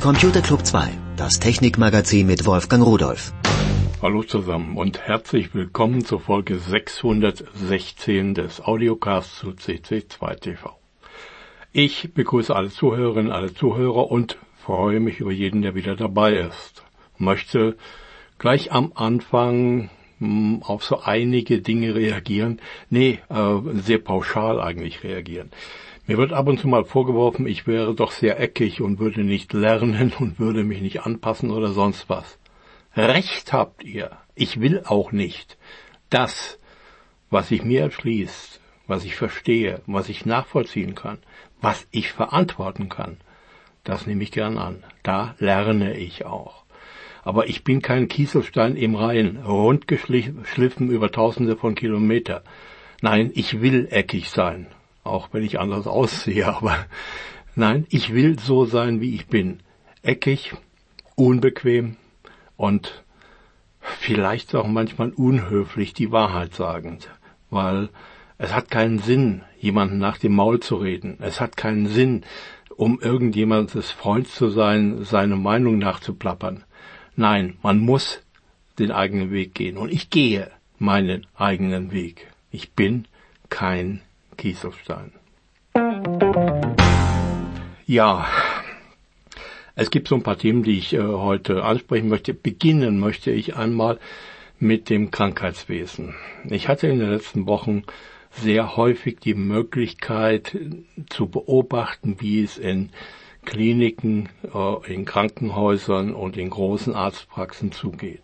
Computer Club 2, das Technikmagazin mit Wolfgang Rudolph. Hallo zusammen und herzlich willkommen zur Folge 616 des Audiocasts zu CC2 TV. Ich begrüße alle Zuhörerinnen, alle Zuhörer und freue mich über jeden, der wieder dabei ist. Möchte gleich am Anfang auf so einige Dinge reagieren. Sehr pauschal eigentlich reagieren. Mir wird ab und zu mal vorgeworfen, ich wäre doch sehr eckig und würde nicht lernen und würde mich nicht anpassen oder sonst was. Recht habt ihr. Ich will auch nicht. Das, was sich mir erschließt, was ich verstehe, was ich nachvollziehen kann, was ich verantworten kann, das nehme ich gern an. Da lerne ich auch. Aber ich bin kein Kieselstein im Rhein, rundgeschliffen über Tausende von Kilometern. Nein, ich will eckig sein. Auch wenn ich anders aussehe, aber nein, ich will so sein, wie ich bin. Eckig, unbequem und vielleicht auch manchmal unhöflich die Wahrheit sagend. Weil es hat keinen Sinn, jemanden nach dem Maul zu reden. Es hat keinen Sinn, um irgendjemandes Freund zu sein, seine Meinung nachzuplappern. Nein, man muss den eigenen Weg gehen. Und ich gehe meinen eigenen Weg. Ich bin kein Kieselstein. Ja, es gibt so ein paar Themen, die ich heute ansprechen möchte. Beginnen möchte ich einmal mit dem Krankheitswesen. Ich hatte in den letzten Wochen sehr häufig die Möglichkeit zu beobachten, wie es in Kliniken, in Krankenhäusern und in großen Arztpraxen zugeht.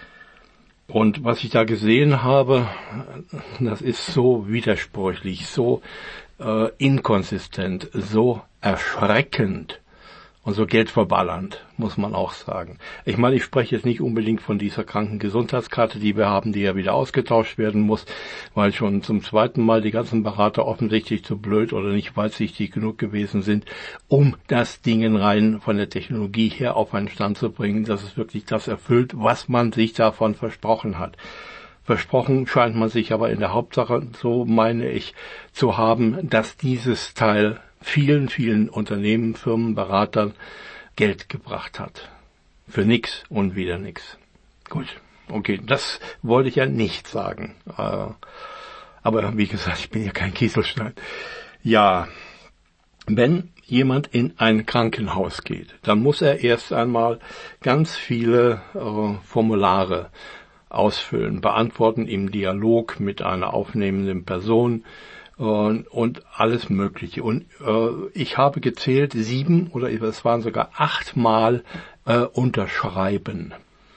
Und was ich da gesehen habe, das ist so widersprüchlich, so inkonsistent, so erschreckend und so geldverballernd, muss man auch sagen. Ich meine, ich spreche jetzt nicht unbedingt von dieser Krankengesundheitskarte, die wir haben, die ja wieder ausgetauscht werden muss, weil schon zum zweiten Mal die ganzen Berater offensichtlich zu blöd oder nicht weitsichtig genug gewesen sind, um das Ding rein von der Technologie her auf einen Stand zu bringen, dass es wirklich das erfüllt, was man sich davon versprochen hat. Versprochen scheint man sich aber in der Hauptsache, so meine ich, zu haben, dass dieses Teil vielen, vielen Unternehmen, Firmen, Beratern Geld gebracht hat. Für nix und wieder nix. Gut, okay, das wollte ich ja nicht sagen. Aber wie gesagt, ich bin ja kein Kieselstein. Ja, wenn jemand in ein Krankenhaus geht, dann muss er erst einmal ganz viele Formulare ausfüllen, beantworten im Dialog mit einer aufnehmenden Person, und alles Mögliche. Und ich habe gezählt 7 oder es waren sogar 8 Mal unterschreiben.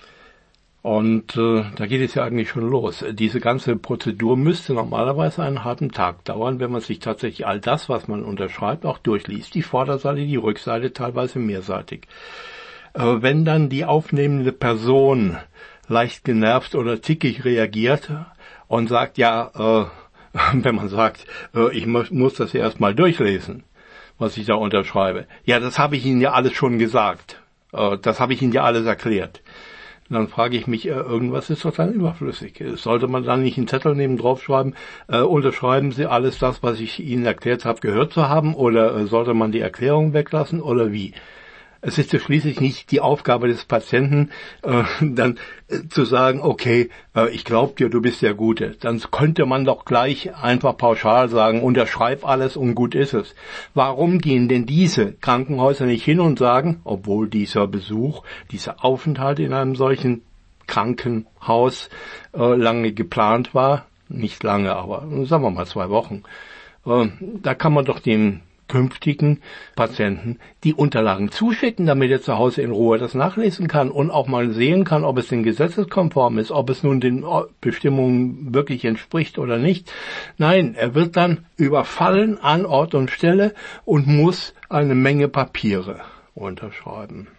Und da geht es ja eigentlich schon los. Diese ganze Prozedur müsste normalerweise einen halben Tag dauern, wenn man sich tatsächlich all das, was man unterschreibt, auch durchliest. Die Vorderseite, die Rückseite, teilweise mehrseitig. Wenn dann die aufnehmende Person leicht genervt oder tickig reagiert und sagt, wenn man sagt, ich muss das ja erstmal durchlesen, was ich da unterschreibe. Ja, das habe ich Ihnen ja alles schon gesagt. Das habe ich Ihnen ja alles erklärt. Dann frage ich mich, irgendwas ist doch dann überflüssig. Sollte man dann nicht einen Zettel neben draufschreiben, unterschreiben Sie alles das, was ich Ihnen erklärt habe, gehört zu haben, oder sollte man die Erklärung weglassen, oder wie? Es ist ja schließlich nicht die Aufgabe des Patienten, dann zu sagen, okay, ich glaube dir, du bist der Gute. Dann könnte man doch gleich einfach pauschal sagen, unterschreib alles und gut ist es. Warum gehen denn diese Krankenhäuser nicht hin und sagen, obwohl dieser Besuch, dieser Aufenthalt in einem solchen Krankenhaus lange geplant war, nicht lange, aber sagen wir mal 2 Wochen, da kann man doch dem künftigen Patienten die Unterlagen zuschicken, damit er zu Hause in Ruhe das nachlesen kann und auch mal sehen kann, ob es denn gesetzeskonform ist, ob es nun den Bestimmungen wirklich entspricht oder nicht. Nein, er wird dann überfallen an Ort und Stelle und muss eine Menge Papiere unterschreiben.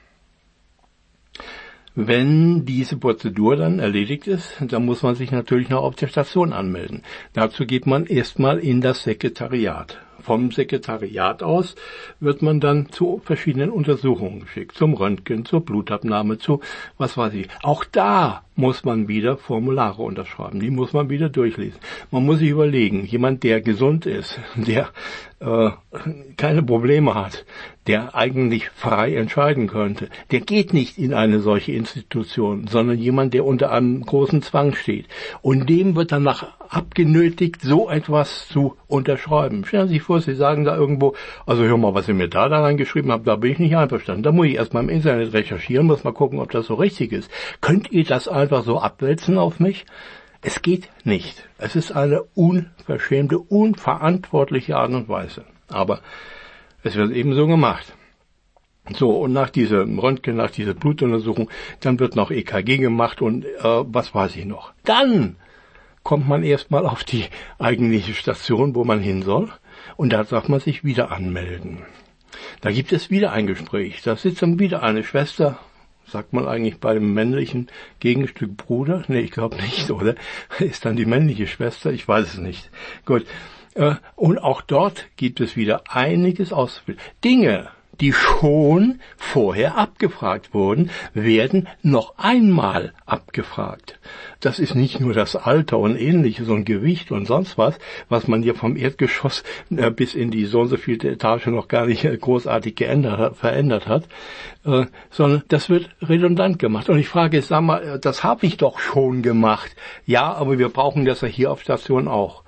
Wenn diese Prozedur dann erledigt ist, dann muss man sich natürlich noch auf der Station anmelden. Dazu geht man erstmal in das Sekretariat. vom Sekretariat aus wird man dann zu verschiedenen Untersuchungen geschickt, zum Röntgen, zur Blutabnahme, zu was weiß ich. Auch da muss man wieder Formulare unterschreiben, die muss man wieder durchlesen. Man muss sich überlegen, jemand, der gesund ist, der keine Probleme hat, der eigentlich frei entscheiden könnte, der geht nicht in eine solche Institution, sondern jemand, der unter einem großen Zwang steht. Und dem wird danach abgenötigt, so etwas zu unterschreiben. Stellen Sie sich vor, Sie sagen da irgendwo, also hör mal, was Sie mir da reingeschrieben haben, da bin ich nicht einverstanden. Da muss ich erst mal im Internet recherchieren, muss mal gucken, ob das so richtig ist. Könnt ihr das einfach so abwälzen auf mich? Es geht nicht. Es ist eine unverschämte, unverantwortliche Art und Weise. Aber es wird eben so gemacht. So, und nach diesem Röntgen, nach dieser Blutuntersuchung, dann wird noch EKG gemacht und was weiß ich noch. Dann kommt man erstmal auf die eigentliche Station, wo man hin soll, und da darf man sich wieder anmelden. Da gibt es wieder ein Gespräch. Da sitzt dann wieder eine Schwester. Sagt man eigentlich bei dem männlichen Gegenstück Bruder? Nee, ich glaube nicht, oder? Ist dann die männliche Schwester? Ich weiß es nicht. Gut. Und auch dort gibt es wieder einiges auszufinden. Dinge, die schon vorher abgefragt wurden, werden noch einmal abgefragt. Das ist nicht nur das Alter und Ähnliches und Gewicht und sonst was man hier vom Erdgeschoss bis in die so und so vielte Etage noch gar nicht großartig verändert hat, sondern das wird redundant gemacht. Und ich frage, sag mal, das habe ich doch schon gemacht. Ja, aber wir brauchen das ja hier auf Station auch.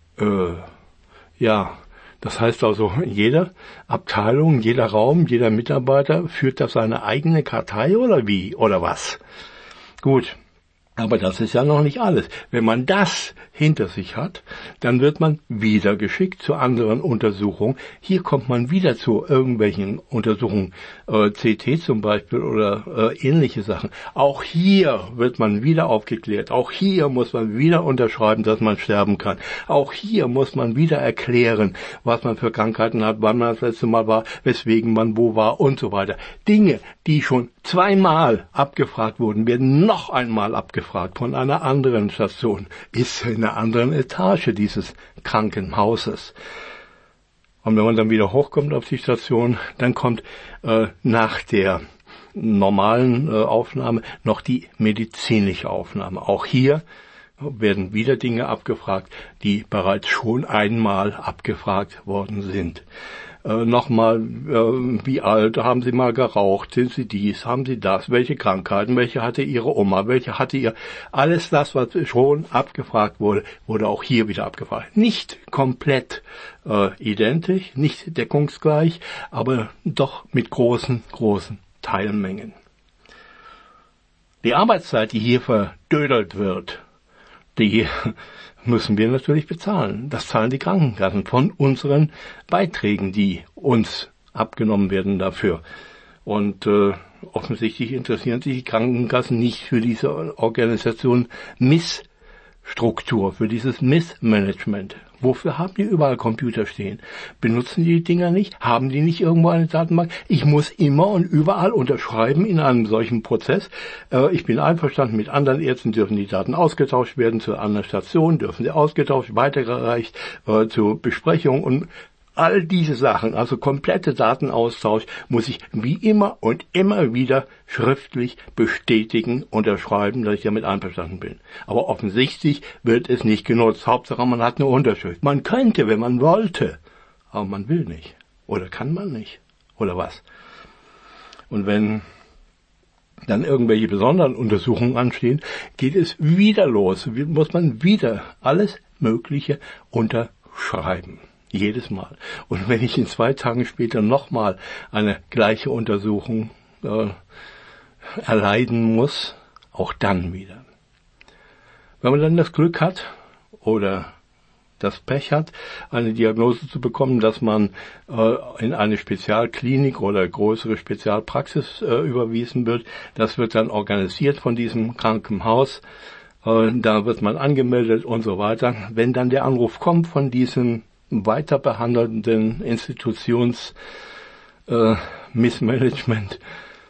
Ja. Das heißt also, jede Abteilung, jeder Raum, jeder Mitarbeiter führt da seine eigene Kartei oder wie? Oder was? Gut. Aber das ist ja noch nicht alles. Wenn man das hinter sich hat, dann wird man wieder geschickt zu anderen Untersuchungen. Hier kommt man wieder zu irgendwelchen Untersuchungen, CT zum Beispiel oder ähnliche Sachen. Auch hier wird man wieder aufgeklärt. Auch hier muss man wieder unterschreiben, dass man sterben kann. Auch hier muss man wieder erklären, was man für Krankheiten hat, wann man das letzte Mal war, weswegen man wo war und so weiter. Dinge, die schon zweimal abgefragt wurden, werden noch einmal abgefragt von einer anderen Station, ist in einer anderen Etage dieses Krankenhauses. Und wenn man dann wieder hochkommt auf die Station, dann kommt nach der normalen Aufnahme noch die medizinische Aufnahme. Auch hier werden wieder Dinge abgefragt, die bereits schon einmal abgefragt worden sind. Nochmal, wie alt, haben Sie mal geraucht, sind Sie dies, haben Sie das, welche Krankheiten, welche hatte Ihre Oma, welche hatte ihr, alles das, was schon abgefragt wurde, wurde auch hier wieder abgefragt. Nicht komplett identisch, nicht deckungsgleich, aber doch mit großen Teilmengen. Die Arbeitszeit, die hier verdödelt wird, die müssen wir natürlich bezahlen. Das zahlen die Krankenkassen von unseren Beiträgen, die uns abgenommen werden dafür. Und offensichtlich interessieren sich die Krankenkassen nicht für diese Organisation Missstruktur, für dieses Missmanagement. Wofür haben die überall Computer stehen? Benutzen die Dinger nicht? Haben die nicht irgendwo eine Datenbank? Ich muss immer und überall unterschreiben in einem solchen Prozess. Ich bin einverstanden, mit anderen Ärzten dürfen die Daten ausgetauscht werden, zu anderen Stationen dürfen sie ausgetauscht, weitergereicht, zur Besprechung und all diese Sachen, also komplette Datenaustausch, muss ich wie immer und immer wieder schriftlich bestätigen, unterschreiben, dass ich damit einverstanden bin. Aber offensichtlich wird es nicht genutzt. Hauptsache, man hat eine Unterschrift. Man könnte, wenn man wollte, aber man will nicht. Oder kann man nicht. Oder was? Und wenn dann irgendwelche besonderen Untersuchungen anstehen, geht es wieder los. Muss man wieder alles Mögliche unterschreiben. Jedes Mal. Und wenn ich in 2 Tagen später nochmal eine gleiche Untersuchung erleiden muss, auch dann wieder. Wenn man dann das Glück hat oder das Pech hat, eine Diagnose zu bekommen, dass man in eine Spezialklinik oder größere Spezialpraxis überwiesen wird, das wird dann organisiert von diesem Krankenhaus. Da wird man angemeldet und so weiter. Wenn dann der Anruf kommt von diesem weiter behandelnden Institutions Missmanagement,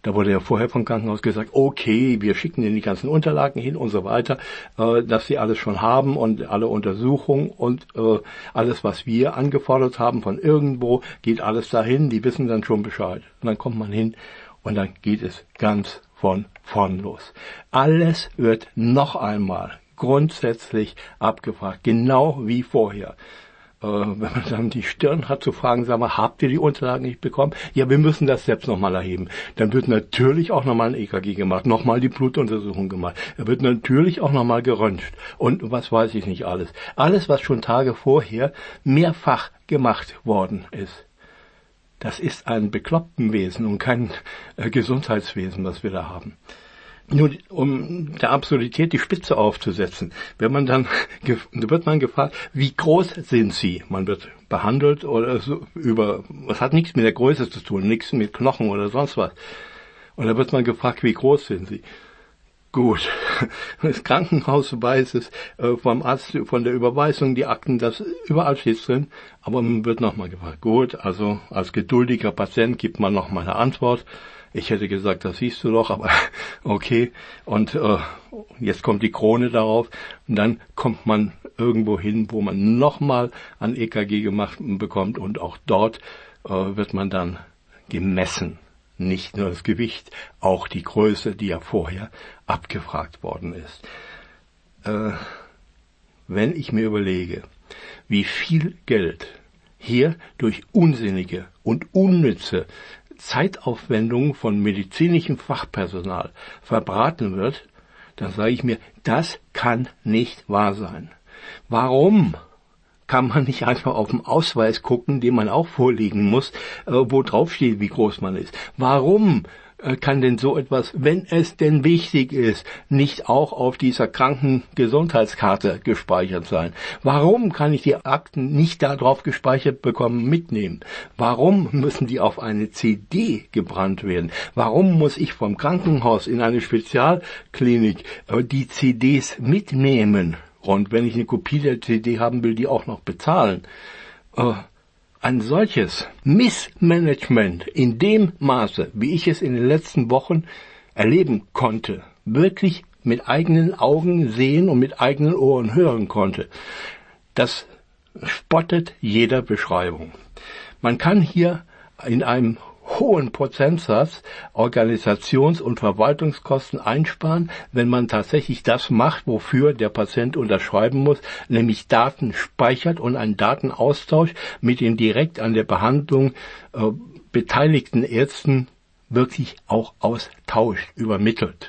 Da wurde ja vorher vom Krankenhaus gesagt, okay, wir schicken Ihnen die ganzen Unterlagen hin und so weiter, dass Sie alles schon haben und alle Untersuchungen und alles, was wir angefordert haben von irgendwo, geht alles dahin, die wissen dann schon Bescheid. Und dann kommt man hin und dann geht es ganz von vorn los. Alles wird noch einmal grundsätzlich abgefragt, genau wie vorher. Wenn man dann die Stirn hat zu fragen, sag mal, habt ihr die Unterlagen nicht bekommen? Ja, wir müssen das selbst nochmal erheben. Dann wird natürlich auch nochmal ein EKG gemacht, nochmal die Blutuntersuchung gemacht. Da wird natürlich auch nochmal geröntgt. Und was weiß ich nicht alles. Alles, was schon Tage vorher mehrfach gemacht worden ist. Das ist ein Beklopptenwesen und kein Gesundheitswesen, was wir da haben. Nur um der Absurdität die Spitze aufzusetzen, wird man gefragt, wie groß sind Sie? Man wird behandelt oder so was hat nichts mit der Größe zu tun, nichts mit Knochen oder sonst was. Und da wird man gefragt, wie groß sind Sie? Gut, das Krankenhaus weiß es, vom Arzt, von der Überweisung, die Akten, das überall steht drin, aber man wird nochmal gefragt. Gut, also als geduldiger Patient gibt man nochmal eine Antwort. Ich hätte gesagt, das siehst du doch, aber okay. Und jetzt kommt die Krone darauf. Und dann kommt man irgendwo hin, wo man nochmal ein EKG gemacht bekommt. Und auch dort wird man dann gemessen. Nicht nur das Gewicht, auch die Größe, die ja vorher abgefragt worden ist. Wenn ich mir überlege, wie viel Geld hier durch unsinnige und unnütze Zeitaufwendung von medizinischem Fachpersonal verbraten wird, dann sage ich mir, das kann nicht wahr sein. Warum kann man nicht einfach auf den Ausweis gucken, den man auch vorlegen muss, wo drauf steht, wie groß man ist? Warum kann denn so etwas, wenn es denn wichtig ist, nicht auch auf dieser Krankengesundheitskarte gespeichert sein? Warum kann ich die Akten nicht da drauf gespeichert bekommen, mitnehmen? Warum müssen die auf eine CD gebrannt werden? Warum muss ich vom Krankenhaus in eine Spezialklinik die CDs mitnehmen? Und wenn ich eine Kopie der CD haben will, die auch noch bezahlen. Ein solches Missmanagement in dem Maße, wie ich es in den letzten Wochen erleben konnte, wirklich mit eigenen Augen sehen und mit eigenen Ohren hören konnte, das spottet jeder Beschreibung. Man kann hier in einem hohen Prozentsatz Organisations- und Verwaltungskosten einsparen, wenn man tatsächlich das macht, wofür der Patient unterschreiben muss, nämlich Daten speichert und einen Datenaustausch mit den direkt an der Behandlung beteiligten Ärzten wirklich auch austauscht, übermittelt.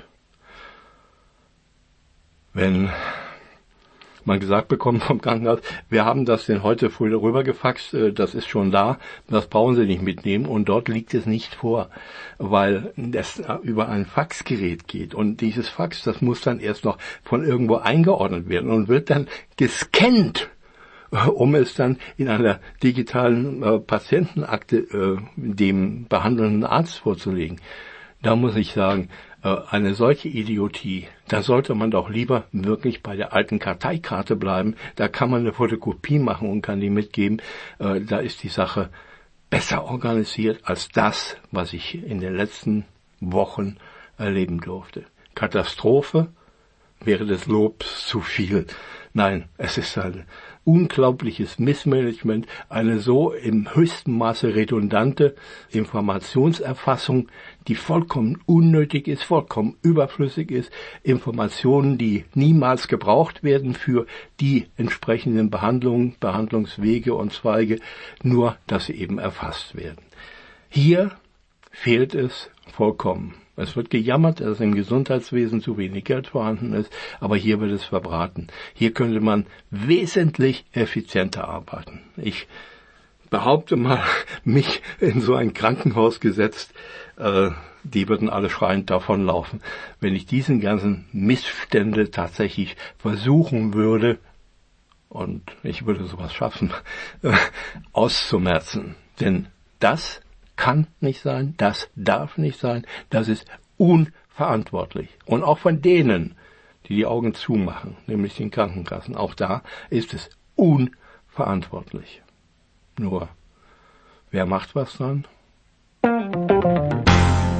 Wenn man gesagt bekommen vom Krankenhaus, wir haben das denn heute früh rübergefaxt, das ist schon da, das brauchen Sie nicht mitnehmen und dort liegt es nicht vor, weil das über ein Faxgerät geht und dieses Fax, das muss dann erst noch von irgendwo eingeordnet werden und wird dann gescannt, um es dann in einer digitalen Patientenakte dem behandelnden Arzt vorzulegen. Da muss ich sagen, eine solche Idiotie, da sollte man doch lieber wirklich bei der alten Karteikarte bleiben. Da kann man eine Fotokopie machen und kann die mitgeben. Da ist die Sache besser organisiert als das, was ich in den letzten Wochen erleben durfte. Katastrophe wäre des Lobs zu viel. Nein, es ist ein unglaubliches Missmanagement, eine so im höchsten Maße redundante Informationserfassung, die vollkommen unnötig ist, vollkommen überflüssig ist, Informationen, die niemals gebraucht werden für die entsprechenden Behandlungen, Behandlungswege und Zweige, nur dass sie eben erfasst werden. Hier fehlt es vollkommen. Es wird gejammert, dass im Gesundheitswesen zu wenig Geld vorhanden ist, aber hier wird es verbraten. Hier könnte man wesentlich effizienter arbeiten. Ich behaupte mal, mich in so ein Krankenhaus gesetzt, die würden alle schreiend davonlaufen, wenn ich diesen ganzen Missstände tatsächlich versuchen würde, und ich würde sowas schaffen, auszumerzen. Denn das kann nicht sein, das darf nicht sein, das ist unverantwortlich. Und auch von denen, die die Augen zumachen, nämlich den Krankenkassen, auch da ist es unverantwortlich. Nur, wer macht was dran?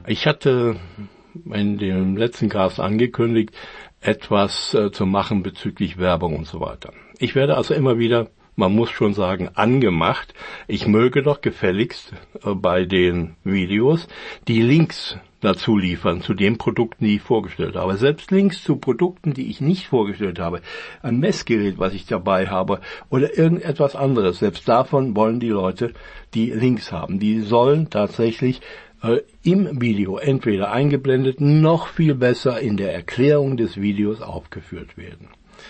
Ich hatte in dem letzten Cast angekündigt, etwas zu machen bezüglich Werbung und so weiter. Ich werde also immer wieder, man muss schon sagen, angemacht. Ich möge doch gefälligst bei den Videos die Links dazu liefern, zu den Produkten, die ich vorgestellt habe. Selbst Links zu Produkten, die ich nicht vorgestellt habe, ein Messgerät, was ich dabei habe oder irgendetwas anderes, selbst davon wollen die Leute die Links haben. Die sollen tatsächlich im Video entweder eingeblendet, noch viel besser in der Erklärung des Videos aufgeführt werden.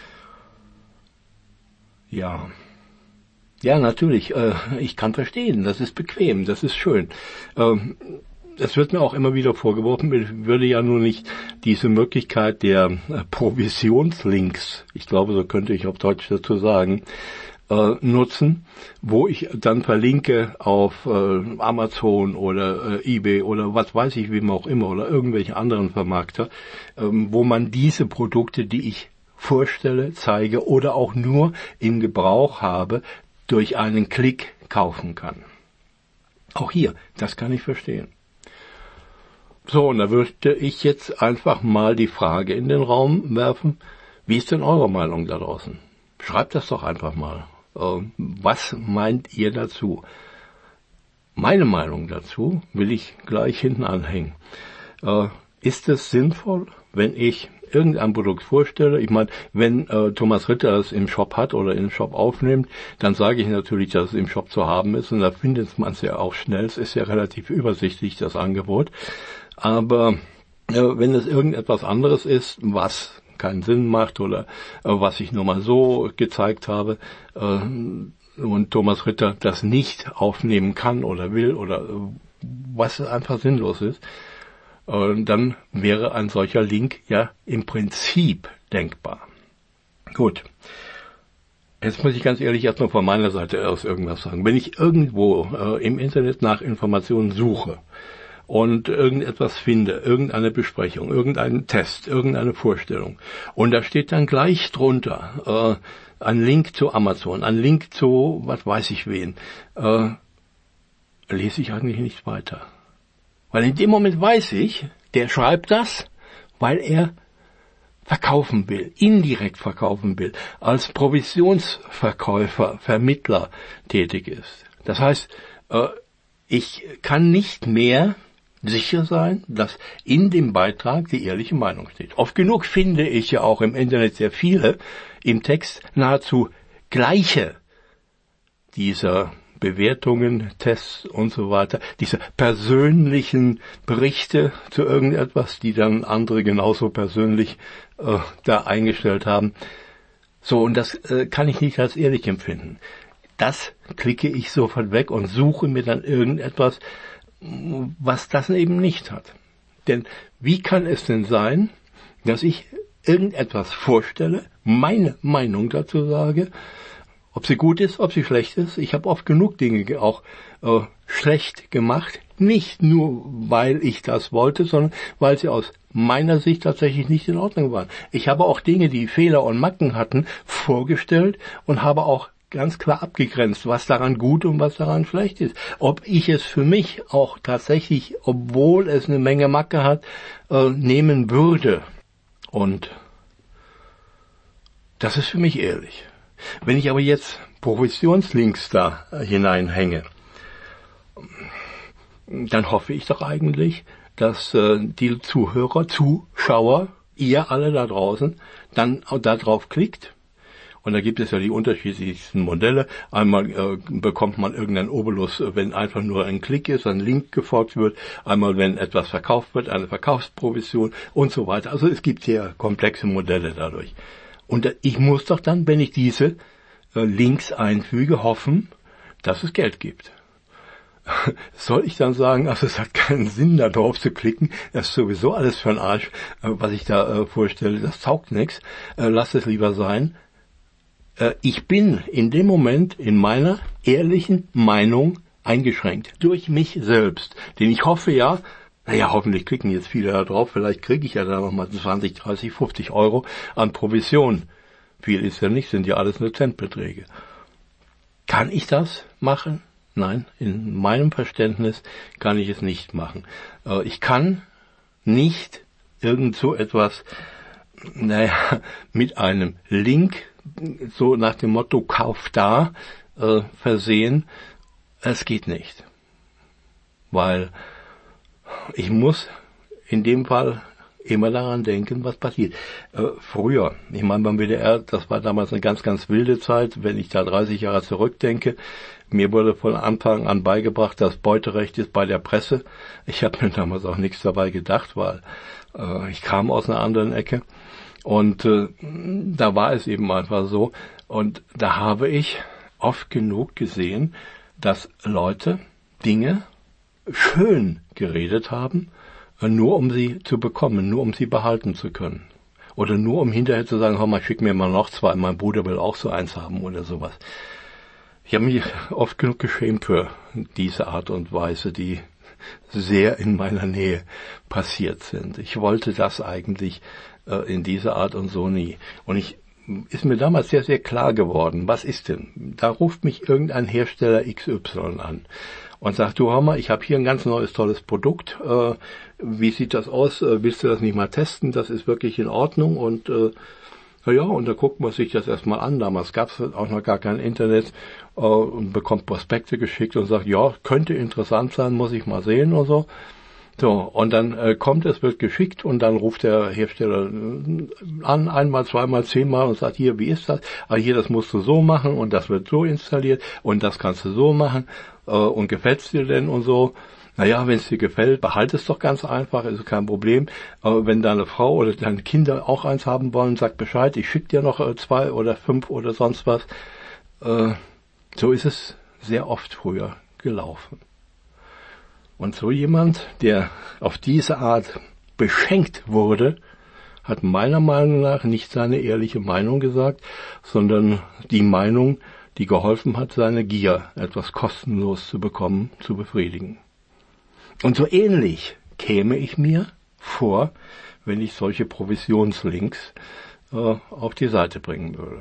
Ja, natürlich, ich kann verstehen, das ist bequem, das ist schön. Es wird mir auch immer wieder vorgeworfen, ich würde ja nur nicht diese Möglichkeit der Provisionslinks, ich glaube, so könnte ich auf Deutsch dazu sagen, nutzen, wo ich dann verlinke auf Amazon oder eBay oder was weiß ich, wem auch immer, oder irgendwelche anderen Vermarkter, wo man diese Produkte, die ich vorstelle, zeige oder auch nur im Gebrauch habe, durch einen Klick kaufen kann. Auch hier, das kann ich verstehen. So, und da würde ich jetzt einfach mal die Frage in den Raum werfen, wie ist denn eure Meinung da draußen? Schreibt das doch einfach mal. Was meint ihr dazu? Meine Meinung dazu will ich gleich hinten anhängen. Ist es sinnvoll, wenn ich irgendein Produkt vorstelle? Ich meine, wenn Thomas Ritter es im Shop hat oder im Shop aufnimmt, dann sage ich natürlich, dass es im Shop zu haben ist und da findet man es ja auch schnell. Es ist ja relativ übersichtlich, das Angebot. Aber wenn es irgendetwas anderes ist, was keinen Sinn macht oder was ich nur mal so gezeigt habe und Thomas Ritter das nicht aufnehmen kann oder will oder was einfach sinnlos ist, dann wäre ein solcher Link ja im Prinzip denkbar. Gut. Jetzt muss ich ganz ehrlich erstmal von meiner Seite aus irgendwas sagen. Wenn ich irgendwo im Internet nach Informationen suche und irgendetwas finde, irgendeine Besprechung, irgendeinen Test, irgendeine Vorstellung, und da steht dann gleich drunter ein Link zu Amazon, ein Link zu was weiß ich wen, lese ich eigentlich nicht weiter. Weil in dem Moment weiß ich, der schreibt das, weil er verkaufen will, indirekt verkaufen will, als Provisionsverkäufer, Vermittler tätig ist. Das heißt, ich kann nicht mehr sicher sein, dass in dem Beitrag die ehrliche Meinung steht. Oft genug finde ich ja auch im Internet sehr viele im Text nahezu gleiche dieser Bewertungen, Tests und so weiter, diese persönlichen Berichte zu irgendetwas, die dann andere genauso persönlich da eingestellt haben. So, und das kann ich nicht als ehrlich empfinden. Das klicke ich sofort weg und suche mir dann irgendetwas, was das eben nicht hat. Denn wie kann es denn sein, dass ich irgendetwas vorstelle, meine Meinung dazu sage, ob sie gut ist, ob sie schlecht ist. Ich habe oft genug Dinge auch schlecht gemacht, nicht nur, weil ich das wollte, sondern weil sie aus meiner Sicht tatsächlich nicht in Ordnung waren. Ich habe auch Dinge, die Fehler und Macken hatten, vorgestellt und habe auch ganz klar abgegrenzt, was daran gut und was daran schlecht ist. Ob ich es für mich auch tatsächlich, obwohl es eine Menge Macke hat, nehmen würde. Und das ist für mich ehrlich. Wenn ich aber jetzt Provisionslinks da hineinhänge, dann hoffe ich doch eigentlich, dass die Zuhörer, Zuschauer, ihr alle da draußen, dann auch da drauf klickt. Und da gibt es ja die unterschiedlichsten Modelle. Einmal bekommt man irgendeinen Obolus, wenn einfach nur ein Klick ist, ein Link gefolgt wird. Einmal, wenn etwas verkauft wird, eine Verkaufsprovision und so weiter. Also es gibt sehr komplexe Modelle dadurch. Und ich muss doch dann, wenn ich diese Links einfüge, hoffen, dass es Geld gibt. Soll ich dann sagen, also es hat keinen Sinn, da drauf zu klicken, das ist sowieso alles für den Arsch, was ich da vorstelle, das taugt nichts, lass es lieber sein. Ich bin in dem Moment in meiner ehrlichen Meinung eingeschränkt durch mich selbst, denn ich hoffe ja, hoffentlich klicken jetzt viele da drauf, vielleicht kriege ich ja da nochmal 20, 30, 50 Euro an Provision. Viel ist ja nicht, sind ja alles nur Centbeträge. Kann ich das machen? Nein, in meinem Verständnis kann ich es nicht machen. Ich kann nicht irgend so etwas, mit einem Link, so nach dem Motto Kauf da, versehen. Es geht nicht. Weil ich muss in dem Fall immer daran denken, was passiert. Früher, ich meine beim WDR, das war damals eine ganz, ganz wilde Zeit, wenn ich da 30 Jahre zurückdenke. Mir wurde von Anfang an beigebracht, das Beuterecht ist bei der Presse. Ich habe mir damals auch nichts dabei gedacht, weil ich kam aus einer anderen Ecke. Und da war es eben einfach so. Und da habe ich oft genug gesehen, dass Leute Dinge schön geredet haben, nur um sie zu bekommen, nur um sie behalten zu können. Oder nur um hinterher zu sagen, hör mal, schick mir mal noch 2, mein Bruder will auch so eins haben oder sowas. Ich habe mich oft genug geschämt für diese Art und Weise, die sehr in meiner Nähe passiert sind. Ich wollte das eigentlich in dieser Art und so nie. Und ist mir damals sehr, sehr klar geworden, was ist denn? Da ruft mich irgendein Hersteller XY an und sagt, du hör mal, ich habe hier ein ganz neues, tolles Produkt. Wie sieht das aus? Willst du das nicht mal testen? Das ist wirklich in Ordnung. Und und da guckt man sich das erstmal an. Damals gab es auch noch gar kein Internet und bekommt Prospekte geschickt und sagt, ja, könnte interessant sein, muss ich mal sehen oder so. So, und dann kommt es, wird geschickt und dann ruft der Hersteller an, 1-mal, 2-mal, 10-mal und sagt, hier, wie ist das? Ah, hier, das musst du so machen und das wird so installiert und das kannst du so machen und gefällt's dir denn und so. Naja, wenn es dir gefällt, behalte es doch ganz einfach, ist kein Problem. Aber wenn deine Frau oder deine Kinder auch eins haben wollen, sag Bescheid, ich schicke dir noch 2 oder 5 oder sonst was. So ist es sehr oft früher gelaufen. Und so jemand, der auf diese Art beschenkt wurde, hat meiner Meinung nach nicht seine ehrliche Meinung gesagt, sondern die Meinung, die geholfen hat, seine Gier, etwas kostenlos zu bekommen, zu befriedigen. Und so ähnlich käme ich mir vor, wenn ich solche Provisionslinks auf die Seite bringen würde.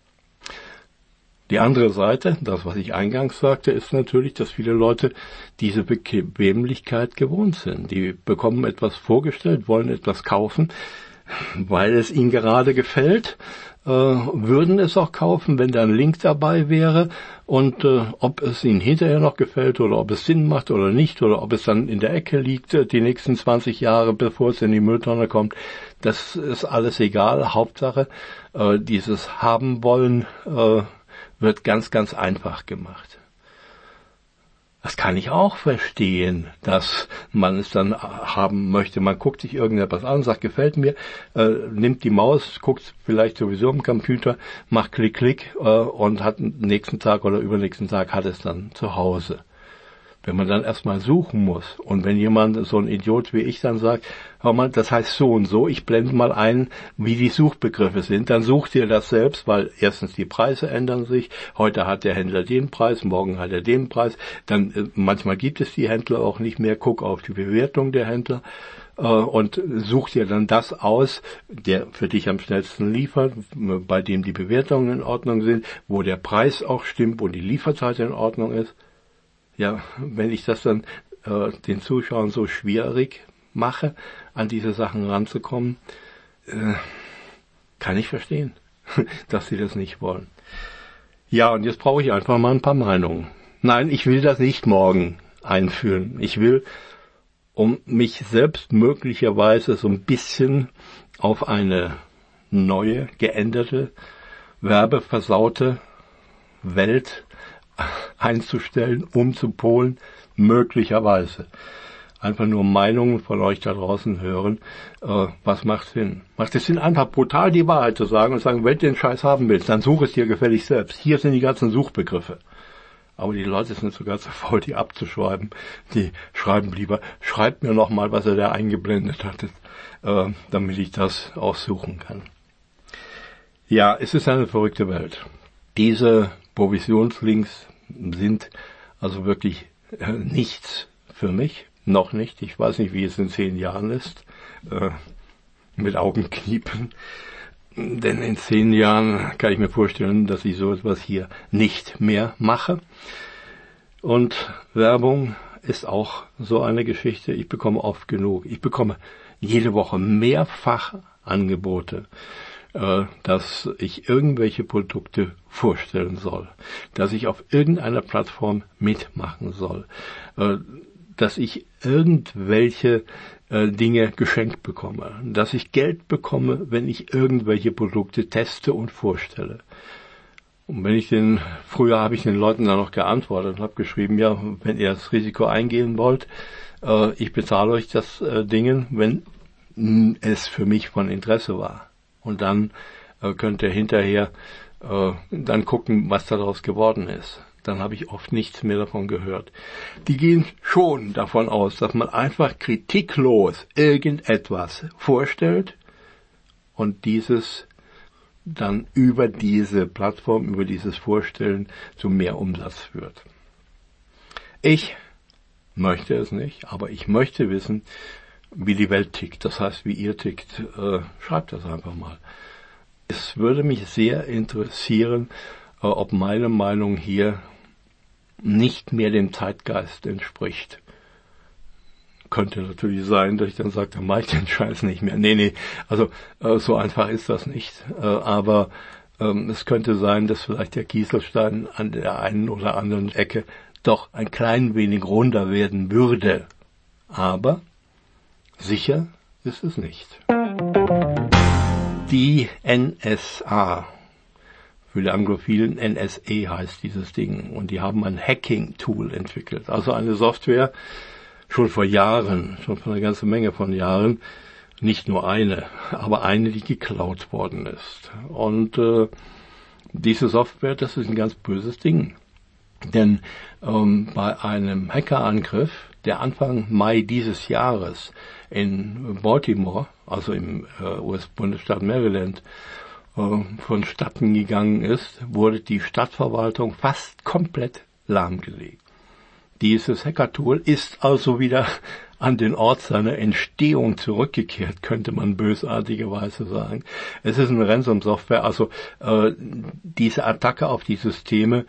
Die andere Seite, das was ich eingangs sagte, ist natürlich, dass viele Leute diese Bequemlichkeit gewohnt sind. Die bekommen etwas vorgestellt, wollen etwas kaufen, weil es ihnen gerade gefällt, würden es auch kaufen, wenn da ein Link dabei wäre und ob es ihnen hinterher noch gefällt oder ob es Sinn macht oder nicht oder ob es dann in der Ecke liegt die nächsten 20 Jahre, bevor es in die Mülltonne kommt, das ist alles egal. Hauptsache, dieses Haben wollen wird ganz, ganz einfach gemacht. Das kann ich auch verstehen, dass man es dann haben möchte. Man guckt sich irgendetwas an, sagt, gefällt mir, nimmt die Maus, guckt vielleicht sowieso im Computer, macht Klick, Klick und hat nächsten Tag oder übernächsten Tag hat es dann zu Hause. Wenn man dann erstmal suchen muss und wenn jemand, so ein Idiot wie ich, dann sagt, hör mal, das heißt so und so, ich blende mal ein, wie die Suchbegriffe sind, dann sucht ihr das selbst, weil erstens die Preise ändern sich, heute hat der Händler den Preis, morgen hat er den Preis, dann manchmal gibt es die Händler auch nicht mehr, guck auf die Bewertung der Händler und such dir dann das aus, der für dich am schnellsten liefert, bei dem die Bewertungen in Ordnung sind, wo der Preis auch stimmt und die Lieferzeit in Ordnung ist. Ja, wenn ich das dann den Zuschauern so schwierig mache, an diese Sachen ranzukommen, kann ich verstehen, dass sie das nicht wollen. Ja, und jetzt brauche ich einfach mal ein paar Meinungen. Nein, ich will das nicht morgen einführen. Ich will, um mich selbst möglicherweise so ein bisschen auf eine neue, geänderte, werbeversaute Welt einzustellen, umzupolen, möglicherweise. Einfach nur Meinungen von euch da draußen hören, was macht Sinn? Macht es Sinn, einfach brutal die Wahrheit zu sagen und sagen, wenn du den Scheiß haben willst, dann such es dir gefällig selbst. Hier sind die ganzen Suchbegriffe. Aber die Leute sind sogar zu faul, die abzuschreiben. Die schreiben lieber, schreibt mir nochmal, was er da eingeblendet hat, damit ich das aussuchen kann. Ja, es ist eine verrückte Welt. Diese Provisionslinks sind also wirklich nichts für mich. Noch nicht. Ich weiß nicht, wie es in 10 Jahren ist. Mit Augenkniepen. Denn in 10 Jahren kann ich mir vorstellen, dass ich so etwas hier nicht mehr mache. Und Werbung ist auch so eine Geschichte. Ich bekomme oft genug. Ich bekomme jede Woche mehrfach Angebote, dass ich irgendwelche Produkte vorstellen soll, dass ich auf irgendeiner Plattform mitmachen soll, dass ich irgendwelche Dinge geschenkt bekomme, dass ich Geld bekomme, wenn ich irgendwelche Produkte teste und vorstelle. Und früher habe ich den Leuten dann noch geantwortet und habe geschrieben, ja, wenn ihr das Risiko eingehen wollt, ich bezahle euch das Ding, wenn es für mich von Interesse war. Und dann könnt ihr hinterher dann gucken, was daraus geworden ist. Dann habe ich oft nichts mehr davon gehört. Die gehen schon davon aus, dass man einfach kritiklos irgendetwas vorstellt und dieses dann über diese Plattform, über dieses Vorstellen zu mehr Umsatz führt. Ich möchte es nicht, aber ich möchte wissen, wie die Welt tickt. Das heißt, wie ihr tickt. Schreibt das einfach mal. Es würde mich sehr interessieren, ob meine Meinung hier nicht mehr dem Zeitgeist entspricht. Könnte natürlich sein, dass ich dann sage, dann mache ich den Scheiß nicht mehr. Nee, also so einfach ist das nicht. Aber es könnte sein, dass vielleicht der Kieselstein an der einen oder anderen Ecke doch ein klein wenig runder werden würde. Aber sicher ist es nicht. Die NSA, für die Anglophilen NSA heißt dieses Ding, und die haben ein Hacking-Tool entwickelt. Also eine Software, schon vor einer ganzen Menge von Jahren, nicht nur eine, aber eine, die geklaut worden ist. Und diese Software, das ist ein ganz böses Ding. Denn bei einem Hackerangriff, der Anfang Mai dieses Jahres in Baltimore, also im US-Bundesstaat Maryland, vonstatten gegangen ist, wurde die Stadtverwaltung fast komplett lahmgelegt. Dieses Hacker-Tool ist also wieder an den Ort seiner Entstehung zurückgekehrt, könnte man bösartigerweise sagen. Es ist eine Ransom-Software, also diese Attacke auf die Systeme,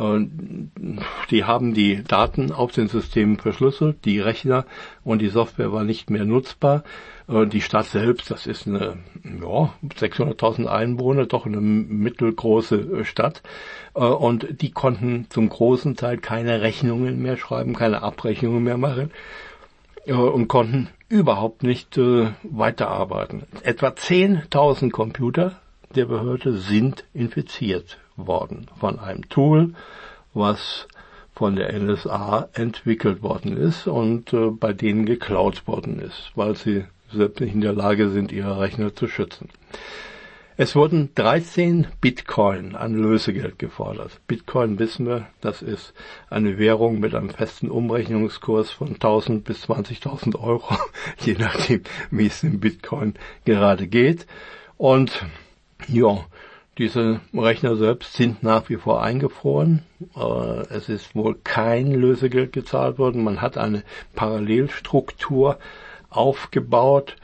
die haben die Daten auf den Systemen verschlüsselt, die Rechner und die Software war nicht mehr nutzbar. Die Stadt selbst, das ist eine 600.000 Einwohner, doch eine mittelgroße Stadt, und die konnten zum großen Teil keine Rechnungen mehr schreiben, keine Abrechnungen mehr machen und konnten überhaupt nicht weiterarbeiten. Etwa 10.000 Computer der Behörde sind infiziert worden von einem Tool, was von der NSA entwickelt worden ist und bei denen geklaut worden ist, weil sie selbst nicht in der Lage sind, ihre Rechner zu schützen. Es wurden 13 Bitcoin an Lösegeld gefordert. Bitcoin, wissen wir, das ist eine Währung mit einem festen Umrechnungskurs von 1.000 bis 20.000 Euro, je nachdem, wie es im Bitcoin gerade geht. Und ja, diese Rechner selbst sind nach wie vor eingefroren. Es ist wohl kein Lösegeld gezahlt worden. Man hat eine Parallelstruktur aufgebaut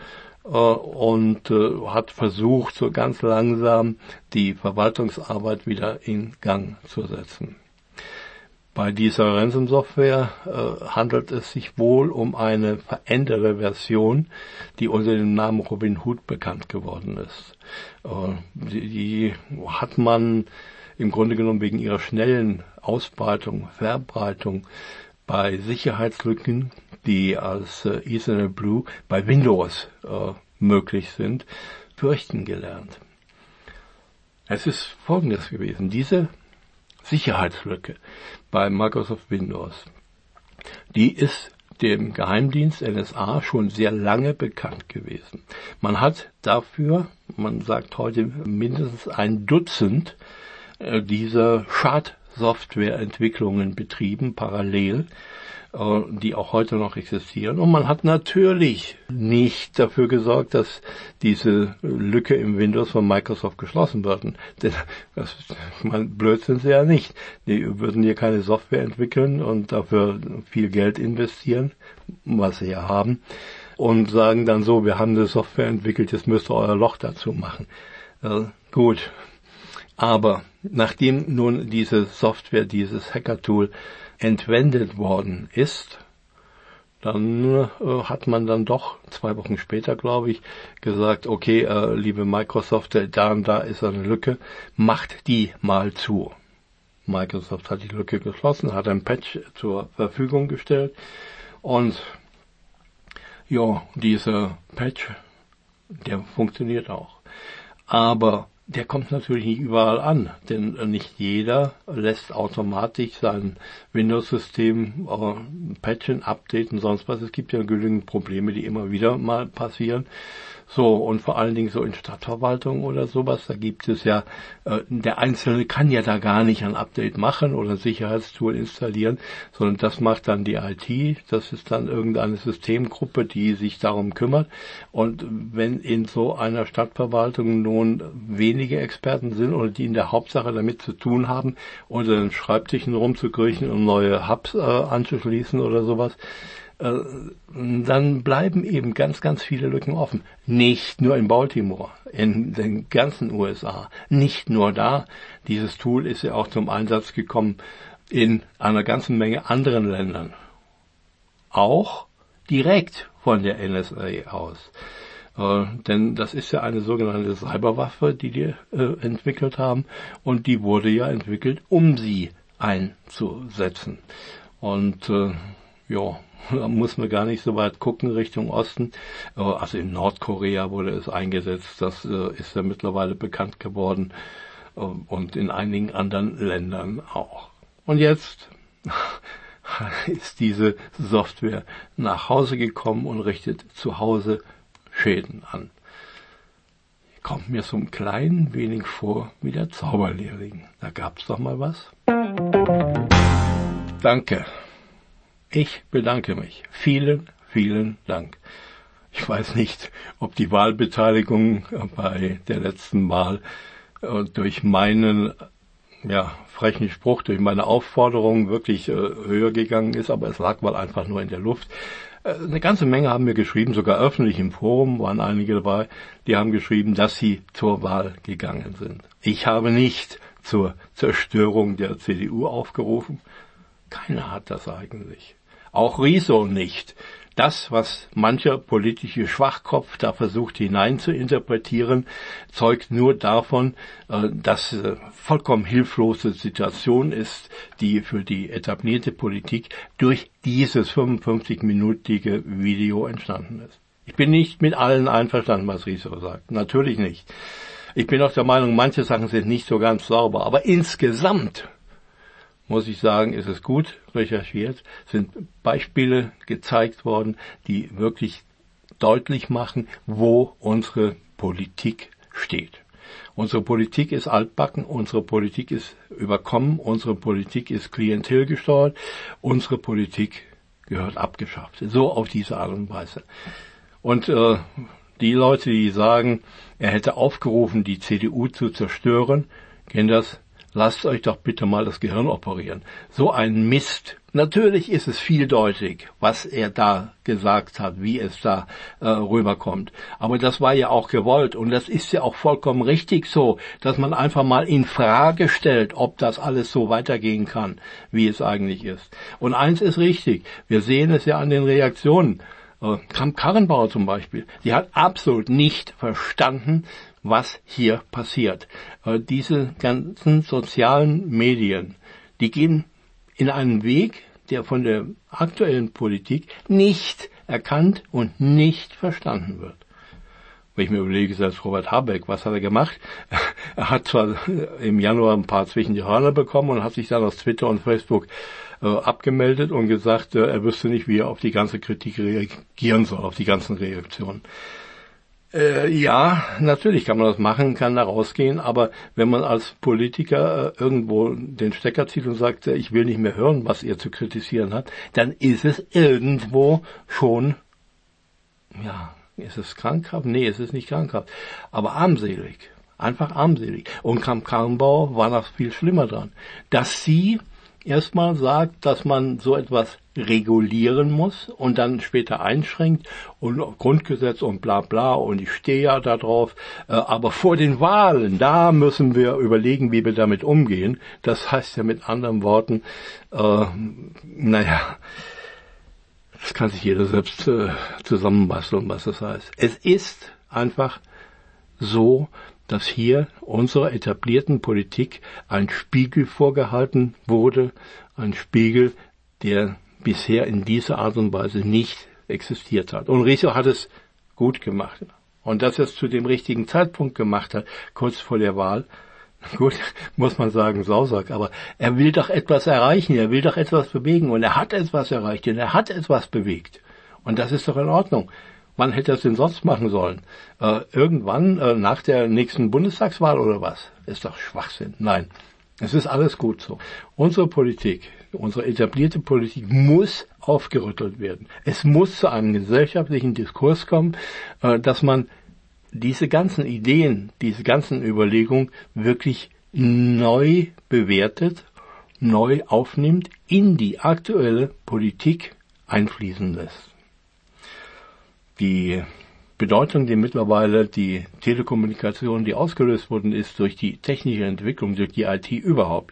und hat versucht, so ganz langsam die Verwaltungsarbeit wieder in Gang zu setzen. Bei dieser Ransom-Software handelt es sich wohl um eine veränderte Version, die unter dem Namen Robin Hood bekannt geworden ist. Die hat man im Grunde genommen wegen ihrer schnellen Ausbreitung, Verbreitung bei Sicherheitslücken, die als Ethernet Blue bei Windows möglich sind, fürchten gelernt. Es ist Folgendes gewesen. Diese Sicherheitslücke bei Microsoft Windows, die ist dem Geheimdienst NSA schon sehr lange bekannt gewesen. Man hat dafür, man sagt heute mindestens ein Dutzend dieser Schadsoftwareentwicklungen betrieben, parallel, die auch heute noch existieren. Und man hat natürlich nicht dafür gesorgt, dass diese Lücke im Windows von Microsoft geschlossen wird. Denn blöd sind sie ja nicht. Die würden hier keine Software entwickeln und dafür viel Geld investieren, was sie ja haben, und sagen dann so, wir haben eine Software entwickelt, jetzt müsst ihr euer Loch dazu machen. Gut. Aber nachdem nun diese Software, dieses Hacker-Tool entwendet worden ist, dann hat man dann doch 2 Wochen später, glaube ich, gesagt, okay, liebe Microsoft, da und da ist eine Lücke, macht die mal zu. Microsoft hat die Lücke geschlossen, hat ein Patch zur Verfügung gestellt und ja, dieser Patch, der funktioniert auch. Aber der kommt natürlich nicht überall an, denn nicht jeder lässt automatisch sein Windows-System patchen, updaten, sonst was. Es gibt ja genügend Probleme, die immer wieder mal passieren. So, und vor allen Dingen so in Stadtverwaltung oder sowas, da gibt es ja, der Einzelne kann ja da gar nicht ein Update machen oder ein Sicherheitstool installieren, sondern das macht dann die IT, das ist dann irgendeine Systemgruppe, die sich darum kümmert. Und wenn in so einer Stadtverwaltung nun wenige Experten sind oder die in der Hauptsache damit zu tun haben, unter den Schreibtischen rumzukriechen, um neue Hubs anzuschließen oder sowas, dann bleiben eben ganz, ganz viele Lücken offen. Nicht nur in Baltimore, in den ganzen USA. Nicht nur da. Dieses Tool ist ja auch zum Einsatz gekommen in einer ganzen Menge anderen Ländern. Auch direkt von der NSA aus. Denn das ist ja eine sogenannte Cyberwaffe, die entwickelt haben. Und die wurde ja entwickelt, um sie einzusetzen. Und ja, da muss man gar nicht so weit gucken Richtung Osten. Also in Nordkorea wurde es eingesetzt, das ist ja mittlerweile bekannt geworden und in einigen anderen Ländern auch. Und jetzt ist diese Software nach Hause gekommen und richtet zu Hause Schäden an. Kommt mir so ein klein wenig vor wie der Zauberlehrling. Da gab's doch mal was. Danke. Ich bedanke mich. Vielen, vielen Dank. Ich weiß nicht, ob die Wahlbeteiligung bei der letzten Wahl durch meinen frechen Spruch, durch meine Aufforderung wirklich höher gegangen ist, aber es lag wohl einfach nur in der Luft. Eine ganze Menge haben mir geschrieben, sogar öffentlich im Forum waren einige dabei, die haben geschrieben, dass sie zur Wahl gegangen sind. Ich habe nicht zur Zerstörung der CDU aufgerufen. Keiner hat das eigentlich. Auch Riso nicht. Das, was mancher politische Schwachkopf da versucht hinein zu interpretieren, zeugt nur davon, dass vollkommen hilflose Situation ist, die für die etablierte Politik durch dieses 55-minütige Video entstanden ist. Ich bin nicht mit allen einverstanden, was Riso sagt. Natürlich nicht. Ich bin auch der Meinung, manche Sachen sind nicht so ganz sauber. Aber insgesamt muss ich sagen, ist es gut recherchiert, sind Beispiele gezeigt worden, die wirklich deutlich machen, wo unsere Politik steht. Unsere Politik ist altbacken, unsere Politik ist überkommen, unsere Politik ist klientelgesteuert, unsere Politik gehört abgeschafft. So auf diese Art und Weise. Und die Leute, die sagen, er hätte aufgerufen, die CDU zu zerstören, kennen das. Lasst euch doch bitte mal das Gehirn operieren. So ein Mist. Natürlich ist es vieldeutig, was er da gesagt hat, wie es da rüberkommt. Aber das war ja auch gewollt und das ist ja auch vollkommen richtig so, dass man einfach mal in Frage stellt, ob das alles so weitergehen kann, wie es eigentlich ist. Und eins ist richtig, wir sehen es ja an den Reaktionen. Kramp-Karrenbauer zum Beispiel, die hat absolut nicht verstanden, was hier passiert. Diese ganzen sozialen Medien, die gehen in einen Weg, der von der aktuellen Politik nicht erkannt und nicht verstanden wird. Wenn ich mir überlege, selbst Robert Habeck, was hat er gemacht? Er hat zwar im Januar ein paar zwischen die Hörner bekommen und hat sich dann aus Twitter und Facebook abgemeldet und gesagt, er wüsste nicht, wie er auf die ganze Kritik reagieren soll, auf die ganzen Reaktionen. Ja, natürlich kann man das machen, kann da rausgehen, aber wenn man als Politiker irgendwo den Stecker zieht und sagt, ich will nicht mehr hören, was ihr zu kritisieren habt, dann ist es irgendwo schon, ist es krankhaft? Nee, es ist nicht krankhaft, aber armselig, einfach armselig. Und Kramp-Karrenbauer war noch viel schlimmer dran, dass sie erstmal sagt, dass man so etwas regulieren muss und dann später einschränkt und Grundgesetz und bla bla und ich stehe ja da drauf. Aber vor den Wahlen, da müssen wir überlegen, wie wir damit umgehen. Das heißt ja mit anderen Worten, das kann sich jeder selbst zusammenbasteln, was das heißt. Es ist einfach so, dass hier unserer etablierten Politik ein Spiegel vorgehalten wurde, ein Spiegel, der bisher in dieser Art und Weise nicht existiert hat. Und Riso hat es gut gemacht. Und dass er es zu dem richtigen Zeitpunkt gemacht hat, kurz vor der Wahl, gut, muss man sagen, Sausack, aber er will doch etwas erreichen, er will doch etwas bewegen und er hat etwas erreicht und er hat etwas bewegt. Und das ist doch in Ordnung. Wann hätte er es denn sonst machen sollen? Irgendwann nach der nächsten Bundestagswahl oder was? Ist doch Schwachsinn. Nein, es ist alles gut so. Unsere Politik, unsere etablierte Politik muss aufgerüttelt werden. Es muss zu einem gesellschaftlichen Diskurs kommen, dass man diese ganzen Ideen, diese ganzen Überlegungen wirklich neu bewertet, neu aufnimmt, in die aktuelle Politik einfließen lässt. Die Bedeutung, die mittlerweile die Telekommunikation, die ausgelöst worden ist durch die technische Entwicklung, durch die IT überhaupt,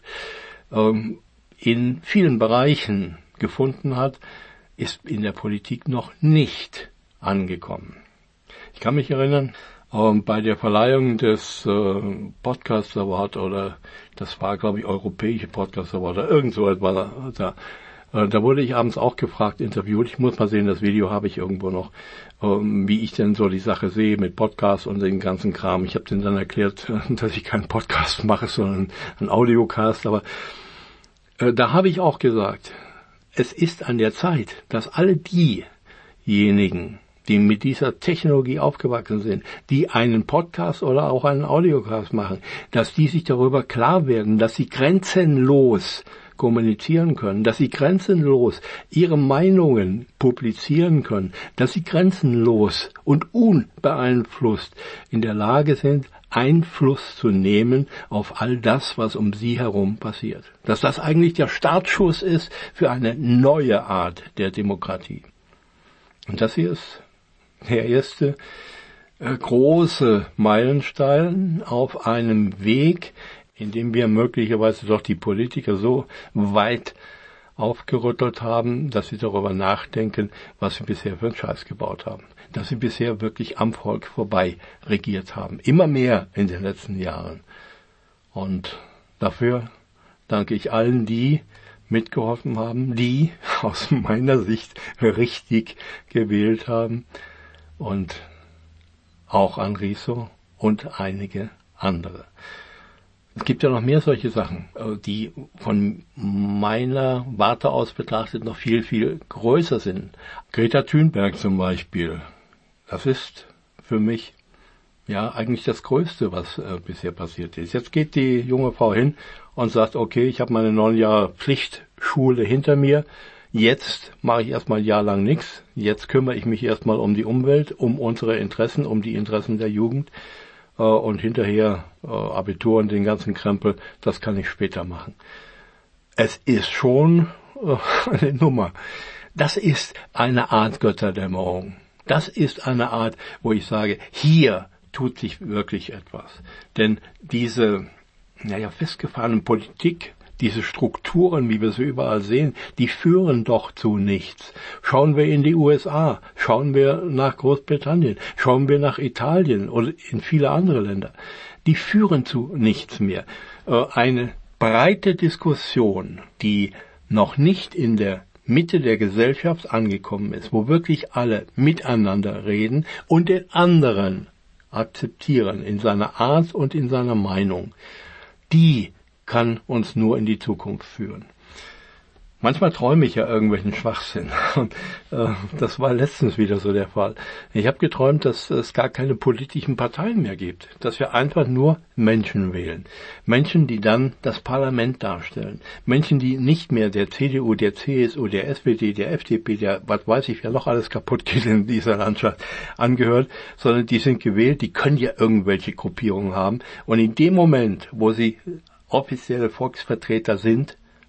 in vielen Bereichen gefunden hat, ist in der Politik noch nicht angekommen. Ich kann mich erinnern, bei der Verleihung des Podcast Award oder das war, glaube ich, Europäische Podcast Award oder irgend so etwas da wurde ich abends auch gefragt, interviewt. Ich muss mal sehen, das Video habe ich irgendwo noch, wie ich denn so die Sache sehe mit Podcasts und den ganzen Kram. Ich habe denen dann erklärt, dass ich keinen Podcast mache, sondern einen Audiocast. Aber da habe ich auch gesagt, es ist an der Zeit, dass alle diejenigen, die mit dieser Technologie aufgewachsen sind, die einen Podcast oder auch einen Audiocast machen, dass die sich darüber klar werden, dass sie grenzenlos kommunizieren können, dass sie grenzenlos ihre Meinungen publizieren können, dass sie grenzenlos und unbeeinflusst in der Lage sind, Einfluss zu nehmen auf all das, was um sie herum passiert. Dass das eigentlich der Startschuss ist für eine neue Art der Demokratie. Und das hier ist der erste große Meilenstein auf einem Weg, indem wir möglicherweise doch die Politiker so weit aufgerüttelt haben, dass sie darüber nachdenken, was sie bisher für einen Scheiß gebaut haben. Dass sie bisher wirklich am Volk vorbei regiert haben. Immer mehr in den letzten Jahren. Und dafür danke ich allen, die mitgeholfen haben, die aus meiner Sicht richtig gewählt haben. Und auch an Riso und einige andere. Es gibt ja noch mehr solche Sachen, die von meiner Warte aus betrachtet noch viel, viel größer sind. Greta Thunberg zum Beispiel, das ist für mich ja eigentlich das Größte, was bisher passiert ist. Jetzt geht die junge Frau hin und sagt, okay, ich habe meine 9 Jahre Pflichtschule hinter mir, jetzt mache ich erstmal ein Jahr lang nichts, jetzt kümmere ich mich erstmal um die Umwelt, um unsere Interessen, um die Interessen der Jugend. Und hinterher Abitur und den ganzen Krempel, das kann ich später machen. Es ist schon eine Nummer. Das ist eine Art Götterdämmerung. Das ist eine Art, wo ich sage, hier tut sich wirklich etwas. Denn diese festgefahrene Politik, diese Strukturen, wie wir sie überall sehen, die führen doch zu nichts. Schauen wir in die USA, schauen wir nach Großbritannien, schauen wir nach Italien oder in viele andere Länder. Die führen zu nichts mehr. Eine breite Diskussion, die noch nicht in der Mitte der Gesellschaft angekommen ist, wo wirklich alle miteinander reden und den anderen akzeptieren in seiner Art und in seiner Meinung, die kann uns nur in die Zukunft führen. Manchmal träume ich ja irgendwelchen Schwachsinn. Und das war letztens wieder so der Fall. Ich habe geträumt, dass es gar keine politischen Parteien mehr gibt. Dass wir einfach nur Menschen wählen. Menschen, die dann das Parlament darstellen. Menschen, die nicht mehr der CDU, der CSU, der SPD, der FDP, der was weiß ich, wer noch alles kaputt geht in dieser Landschaft angehört, sondern die sind gewählt, die können ja irgendwelche Gruppierungen haben. Und in dem Moment, wo sie offizielle Volksvertreter sind,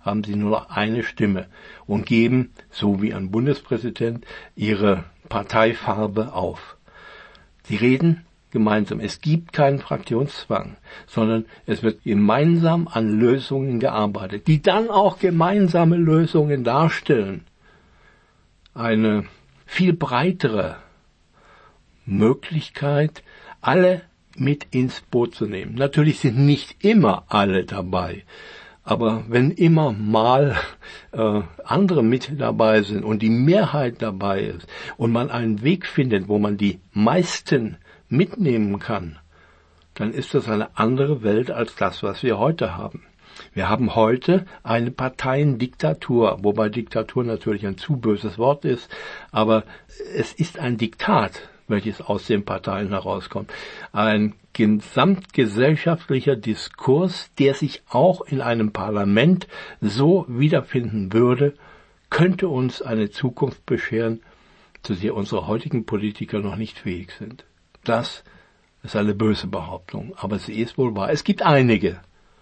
haben sie nur noch eine Stimme und geben, so wie ein Bundespräsident, ihre Parteifarbe auf. Sie reden gemeinsam. Es gibt keinen Fraktionszwang, sondern es wird gemeinsam an Lösungen gearbeitet, die dann auch gemeinsame Lösungen darstellen. Eine viel breitere Möglichkeit, alle mit ins Boot zu nehmen. Natürlich sind nicht immer alle dabei, aber wenn immer mal andere mit dabei sind und die Mehrheit dabei ist und man einen Weg findet, wo man die meisten mitnehmen kann, dann ist das eine andere Welt als das, was wir heute haben. Wir haben heute eine Parteiendiktatur, wobei Diktatur natürlich ein zu böses Wort ist, aber es ist ein Diktat, welches aus den Parteien herauskommt. Ein gesamtgesellschaftlicher Diskurs, der sich auch in einem Parlament so wiederfinden würde, könnte uns eine Zukunft bescheren, zu der unsere heutigen Politiker noch nicht fähig sind. Das ist eine böse Behauptung, aber sie ist wohl wahr. Es gibt einige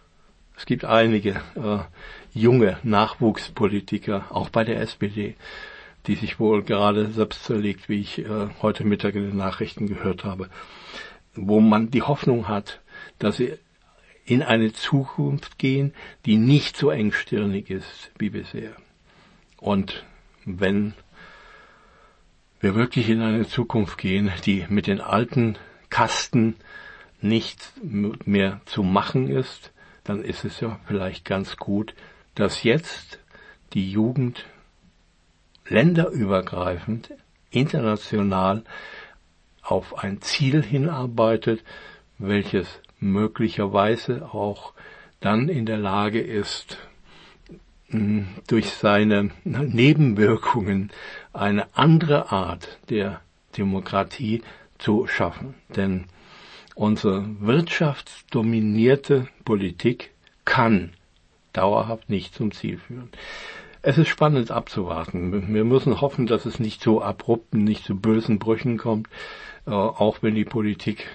junge Nachwuchspolitiker, auch bei der SPD, die sich wohl gerade selbst zerlegt, wie ich heute Mittag in den Nachrichten gehört habe, wo man die Hoffnung hat, dass sie in eine Zukunft gehen, die nicht so engstirnig ist wie bisher. Und wenn wir wirklich in eine Zukunft gehen, die mit den alten Kasten nicht mehr zu machen ist, dann ist es ja vielleicht ganz gut, dass jetzt die Jugend länderübergreifend, international auf ein Ziel hinarbeitet, welches möglicherweise auch dann in der Lage ist, durch seine Nebenwirkungen eine andere Art der Demokratie zu schaffen. Denn unsere wirtschaftsdominierte Politik kann dauerhaft nicht zum Ziel führen. Es ist spannend abzuwarten. Wir müssen hoffen, dass es nicht so abrupten, nicht zu bösen Brüchen kommt, auch wenn die Politik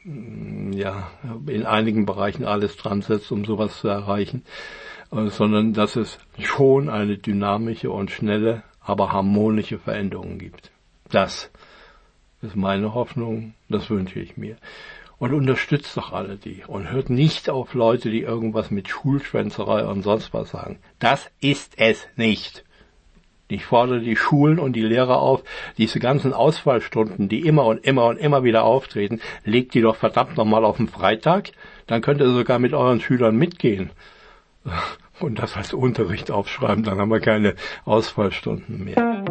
in einigen Bereichen alles dran setzt, um sowas zu erreichen, sondern dass es schon eine dynamische und schnelle, aber harmonische Veränderung gibt. Das ist meine Hoffnung, das wünsche ich mir. Und unterstützt doch alle die und hört nicht auf Leute, die irgendwas mit Schulschwänzerei und sonst was sagen. Das ist es nicht. Ich fordere die Schulen und die Lehrer auf, diese ganzen Ausfallstunden, die immer und immer und immer wieder auftreten, legt die doch verdammt nochmal auf den Freitag, dann könnt ihr sogar mit euren Schülern mitgehen und das als Unterricht aufschreiben, dann haben wir keine Ausfallstunden mehr.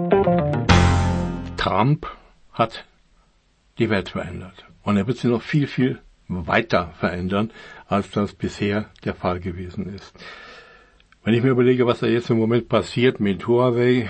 Trump hat die Welt verändert. Und er wird sie noch viel, viel weiter verändern, als das bisher der Fall gewesen ist. Wenn ich mir überlege, was da jetzt im Moment passiert mit Huawei,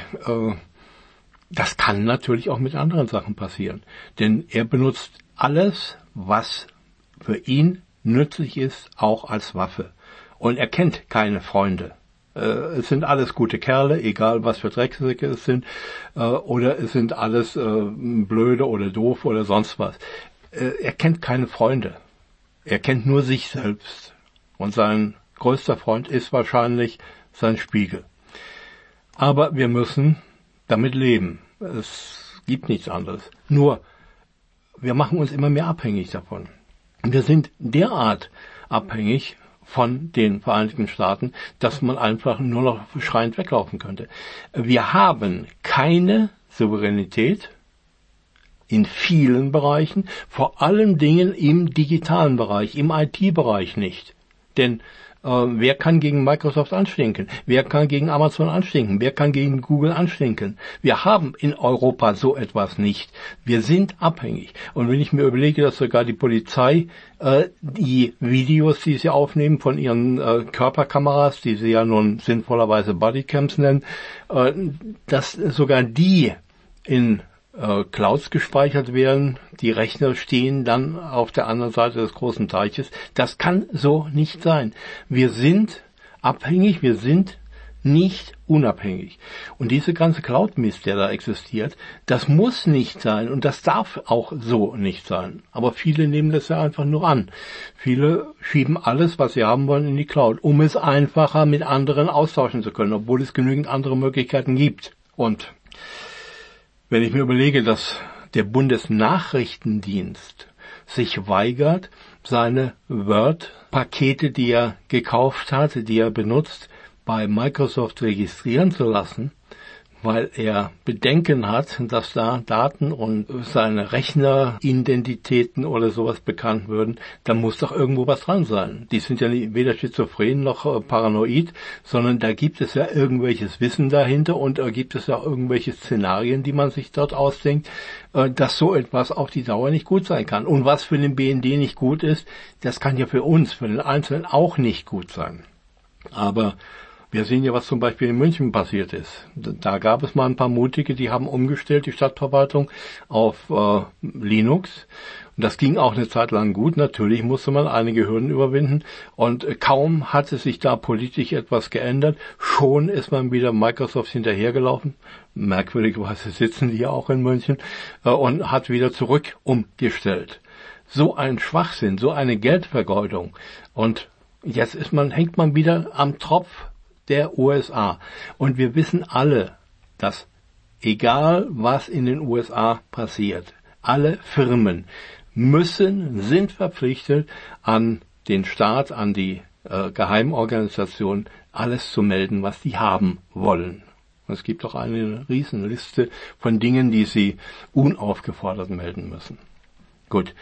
das kann natürlich auch mit anderen Sachen passieren. Denn er benutzt alles, was für ihn nützlich ist, auch als Waffe. Und er kennt keine Freunde. Es sind alles gute Kerle, egal was für Drecksäcke es sind, oder es sind alles blöde oder doof oder sonst was. Er kennt keine Freunde. Er kennt nur sich selbst. Und sein größter Freund ist wahrscheinlich sein Spiegel. Aber wir müssen damit leben. Es gibt nichts anderes. Nur, wir machen uns immer mehr abhängig davon. Wir sind derart abhängig von den Vereinigten Staaten, dass man einfach nur noch schreiend weglaufen könnte. Wir haben keine Souveränität in vielen Bereichen, vor allen Dingen im digitalen Bereich, im IT-Bereich nicht. Denn wer kann gegen Microsoft anstinken? Wer kann gegen Amazon anstinken? Wer kann gegen Google anstinken? Wir haben in Europa so etwas nicht. Wir sind abhängig. Und wenn ich mir überlege, dass sogar die Polizei die Videos, die sie aufnehmen von ihren Körperkameras, die sie ja nun sinnvollerweise Bodycams nennen, dass sogar die in Clouds gespeichert werden, die Rechner stehen dann auf der anderen Seite des großen Teiches. Das kann so nicht sein. Wir sind abhängig, wir sind nicht unabhängig. Und diese ganze Cloud-Mist, der da existiert, das muss nicht sein und das darf auch so nicht sein. Aber viele nehmen das ja einfach nur an. Viele schieben alles, was sie haben wollen, in die Cloud, um es einfacher mit anderen austauschen zu können, obwohl es genügend andere Möglichkeiten gibt. Und wenn ich mir überlege, dass der Bundesnachrichtendienst sich weigert, seine Word-Pakete, die er gekauft hat, die er benutzt, bei Microsoft registrieren zu lassen, weil er Bedenken hat, dass da Daten und seine Rechneridentitäten oder sowas bekannt würden, dann muss doch irgendwo was dran sein. Die sind ja weder schizophren noch paranoid, sondern da gibt es ja irgendwelches Wissen dahinter und da gibt es ja irgendwelche Szenarien, die man sich dort ausdenkt, dass so etwas auf die Dauer nicht gut sein kann. Und was für den BND nicht gut ist, das kann ja für uns, für den Einzelnen auch nicht gut sein. Aber wir sehen ja, was zum Beispiel in München passiert ist. Da gab es mal ein paar Mutige, die haben umgestellt, die Stadtverwaltung, auf Linux. Und das ging auch eine Zeit lang gut. Natürlich musste man einige Hürden überwinden. Und kaum hatte sich da politisch etwas geändert, schon ist man wieder Microsoft hinterhergelaufen. Merkwürdigerweise sitzen die ja auch in München. Und hat wieder zurück umgestellt. So ein Schwachsinn, so eine Geldvergeudung. Und jetzt hängt man wieder am Tropf der USA. Und wir wissen alle, dass egal was in den USA passiert, alle Firmen sind verpflichtet, an den Staat, an die Geheimorganisation alles zu melden, was sie haben wollen. Es gibt auch eine Riesenliste von Dingen, die sie unaufgefordert melden müssen. Gut,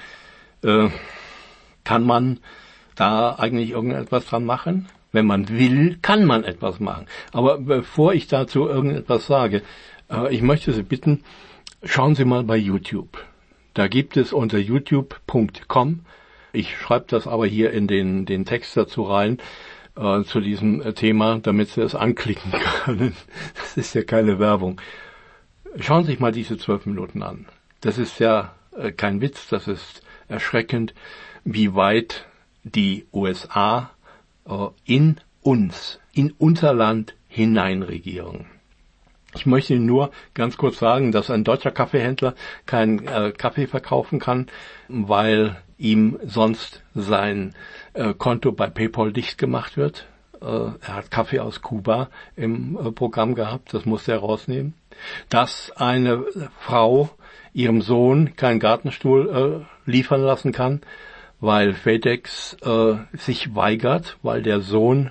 kann man da eigentlich irgendetwas dran machen? Wenn man will, kann man etwas machen. Aber bevor ich dazu irgendetwas sage, ich möchte Sie bitten, schauen Sie mal bei YouTube. Da gibt es unter youtube.com, ich schreibe das aber hier in den Text dazu rein, zu diesem Thema, damit Sie es anklicken können. Das ist ja keine Werbung. Schauen Sie sich mal diese 12 Minuten an. Das ist ja kein Witz, das ist erschreckend, wie weit die USA in unser Land hineinregieren. Ich möchte Ihnen nur ganz kurz sagen, dass ein deutscher Kaffeehändler keinen Kaffee verkaufen kann, weil ihm sonst sein Konto bei PayPal dicht gemacht wird. Er hat Kaffee aus Kuba im Programm gehabt, das musste er rausnehmen. Dass eine Frau ihrem Sohn keinen Gartenstuhl liefern lassen kann, weil FedEx sich weigert, weil der Sohn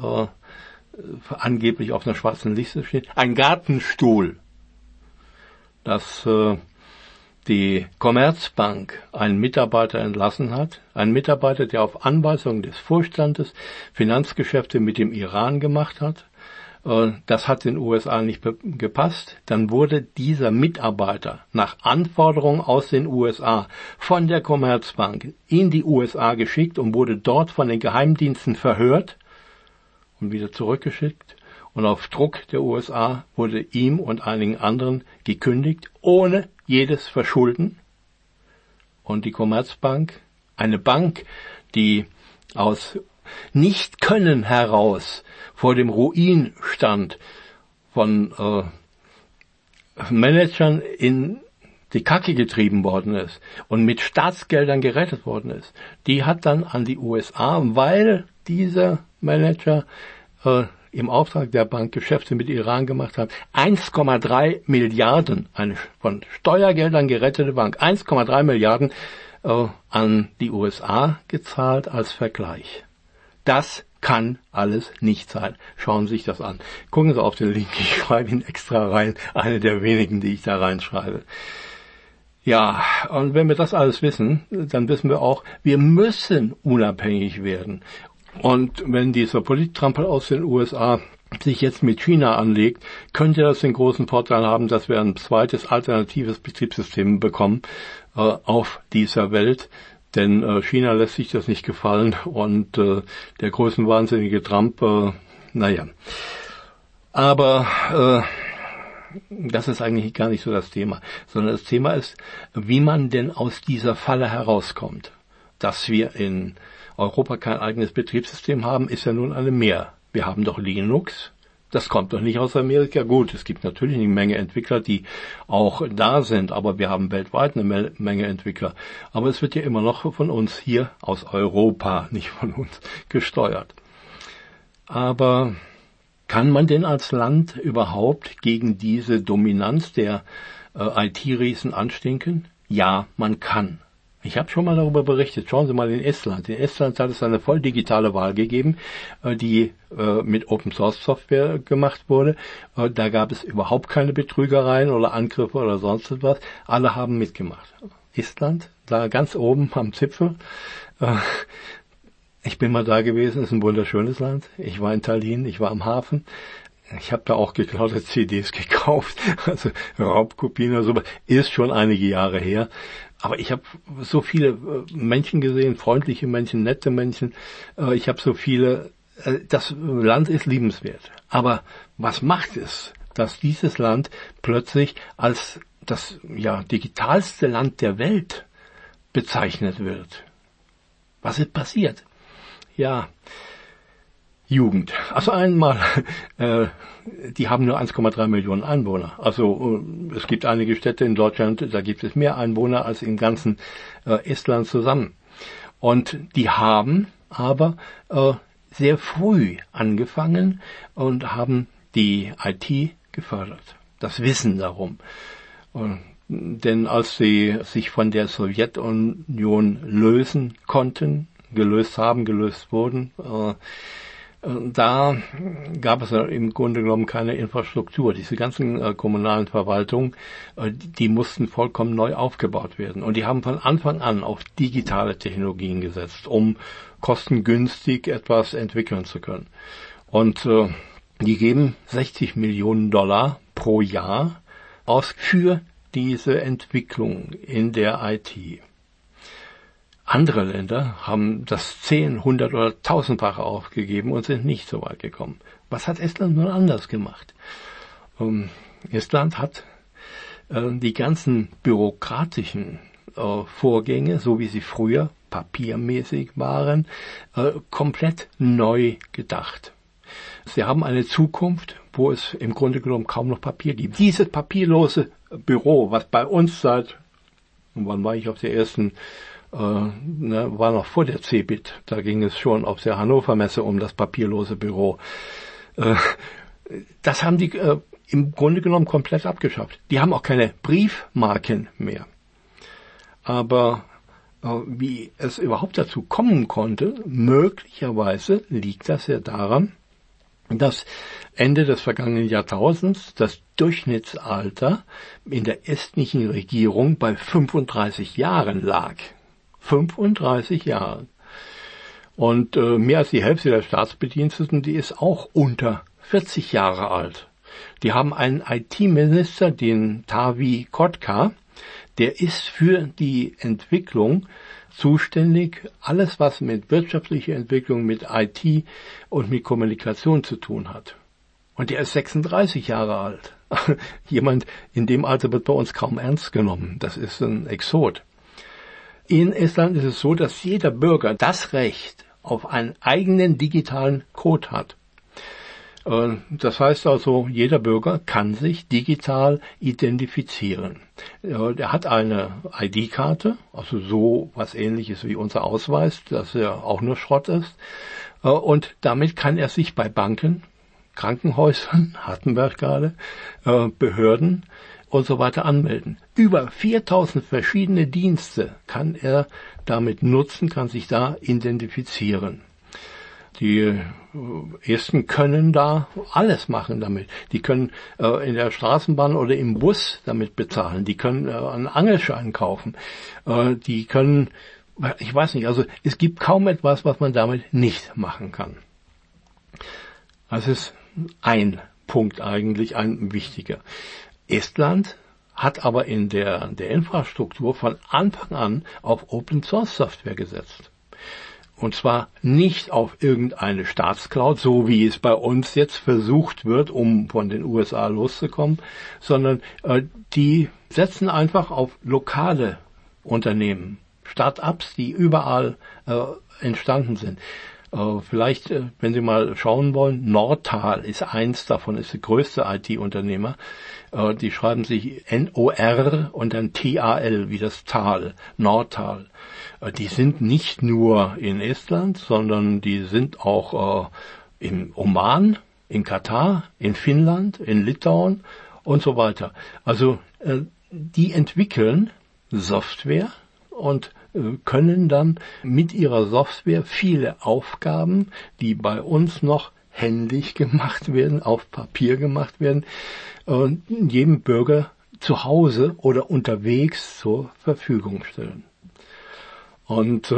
angeblich auf einer schwarzen Liste steht. Ein Gartenstuhl, dass die Commerzbank einen Mitarbeiter entlassen hat, ein Mitarbeiter, der auf Anweisung des Vorstandes Finanzgeschäfte mit dem Iran gemacht hat. Das hat den USA nicht gepasst. Dann wurde dieser Mitarbeiter nach Anforderung aus den USA von der Commerzbank in die USA geschickt und wurde dort von den Geheimdiensten verhört und wieder zurückgeschickt. Und auf Druck der USA wurde ihm und einigen anderen gekündigt, ohne jedes Verschulden. Und die Commerzbank, eine Bank, die aus Nichtkönnen heraus vor dem Ruin stand, von Managern in die Kacke getrieben worden ist und mit Staatsgeldern gerettet worden ist, die hat dann an die USA, weil dieser Manager im Auftrag der Bank Geschäfte mit Iran gemacht hat, 1,3 Milliarden, eine von Steuergeldern gerettete Bank, 1,3 Milliarden an die USA gezahlt als Vergleich. Das kann alles nicht sein. Schauen Sie sich das an. Gucken Sie auf den Link, ich schreibe ihn extra rein, eine der wenigen, die ich da reinschreibe. Ja, und wenn wir das alles wissen, dann wissen wir auch, wir müssen unabhängig werden. Und wenn dieser Polittrampel aus den USA sich jetzt mit China anlegt, könnte das den großen Vorteil haben, dass wir ein zweites alternatives Betriebssystem bekommen auf dieser Welt. Denn China lässt sich das nicht gefallen und der größenwahnsinnige Trump, naja. Aber das ist eigentlich gar nicht so das Thema, sondern das Thema ist, wie man denn aus dieser Falle herauskommt. Dass wir in Europa kein eigenes Betriebssystem haben, ist ja nun eine Mehr. Wir haben doch Linux, Das kommt doch nicht aus Amerika. Gut, es gibt natürlich eine Menge Entwickler, die auch da sind, aber wir haben weltweit eine Menge Entwickler. Aber es wird ja immer noch von uns hier aus Europa, nicht von uns, gesteuert. Aber kann man denn als Land überhaupt gegen diese Dominanz der IT-Riesen anstinken? Ja, man kann. Ich habe schon mal darüber berichtet. Schauen Sie mal in Estland. In Estland hat es eine voll digitale Wahl gegeben, die mit Open-Source-Software gemacht wurde. Da gab es überhaupt keine Betrügereien oder Angriffe oder sonst etwas. Alle haben mitgemacht. Estland, da ganz oben am Zipfel. Ich bin mal da gewesen, ist ein wunderschönes Land. Ich war in Tallinn, ich war am Hafen. Ich habe da auch geklaute CDs gekauft, also Raubkopien oder so. Ist schon einige Jahre her. Aber ich habe so viele Menschen gesehen, freundliche Menschen, nette Menschen. Ich habe so viele. Das Land ist liebenswert. Aber was macht es, dass dieses Land plötzlich als das digitalste Land der Welt bezeichnet wird? Was ist passiert? Ja, Jugend. Also einmal, die haben nur 1,3 Millionen Einwohner. Also es gibt einige Städte in Deutschland, da gibt es mehr Einwohner als im ganzen Estland zusammen. Und die haben aber sehr früh angefangen und haben die IT gefördert. Das Wissen darum. Denn als sie sich von der Sowjetunion gelöst wurden, da gab es im Grunde genommen keine Infrastruktur. Diese ganzen kommunalen Verwaltungen, die mussten vollkommen neu aufgebaut werden. Und die haben von Anfang an auf digitale Technologien gesetzt, um kostengünstig etwas entwickeln zu können. Und die geben $60 Millionen pro Jahr aus für diese Entwicklung in der IT. Andere Länder haben das 10, 100 oder 1000-fache aufgegeben und sind nicht so weit gekommen. Was hat Estland nun anders gemacht? Estland hat die ganzen bürokratischen Vorgänge, so wie sie früher papiermäßig waren, komplett neu gedacht. Sie haben eine Zukunft, wo es im Grunde genommen kaum noch Papier gibt. Dieses papierlose Büro, was bei uns wann war ich auf der ersten, war noch vor der CeBIT, da ging es schon auf der Hannover Messe um das papierlose Büro. Das haben die im Grunde genommen komplett abgeschafft. Die haben auch keine Briefmarken mehr. Aber wie es überhaupt dazu kommen konnte, möglicherweise liegt das ja daran, dass Ende des vergangenen Jahrtausends das Durchschnittsalter in der estnischen Regierung bei 35 Jahren lag. 35 Jahre. Und mehr als die Hälfte der Staatsbediensteten, die ist auch unter 40 Jahre alt. Die haben einen IT-Minister, den Taavi Kotka, der ist für die Entwicklung zuständig, alles was mit wirtschaftlicher Entwicklung, mit IT und mit Kommunikation zu tun hat. Und der ist 36 Jahre alt. Jemand in dem Alter wird bei uns kaum ernst genommen. Das ist ein Exot. In Estland ist es so, dass jeder Bürger das Recht auf einen eigenen digitalen Code hat. Das heißt also, jeder Bürger kann sich digital identifizieren. Er hat eine ID-Karte, also so was Ähnliches wie unser Ausweis, dass er auch nur Schrott ist. Und damit kann er sich bei Banken, Krankenhäusern, Hartenberg gerade, Behörden und so weiter anmelden. Über 4000 verschiedene Dienste kann er damit nutzen, kann sich da identifizieren. Die Ersten können da alles machen damit. Die können in der Straßenbahn oder im Bus damit bezahlen. Die können einen Angelschein kaufen. Die können, ich weiß nicht, also es gibt kaum etwas, was man damit nicht machen kann. Das ist ein Punkt eigentlich, ein wichtiger. Estland hat aber in der Infrastruktur von Anfang an auf Open-Source-Software gesetzt. Und zwar nicht auf irgendeine Staatscloud, so wie es bei uns jetzt versucht wird, um von den USA loszukommen, sondern die setzen einfach auf lokale Unternehmen, Start-ups, die überall entstanden sind. Vielleicht, wenn Sie mal schauen wollen, Nortal ist eins davon, ist der größte IT-Unternehmer. Die schreiben sich N-O-R und dann T-A-L, wie das Tal, Nortal. Die sind nicht nur in Estland, sondern die sind auch in Oman, in Katar, in Finnland, in Litauen und so weiter. Also die entwickeln Software und können dann mit ihrer Software viele Aufgaben, die bei uns noch händisch gemacht werden, auf Papier gemacht werden, jedem Bürger zu Hause oder unterwegs zur Verfügung stellen. Und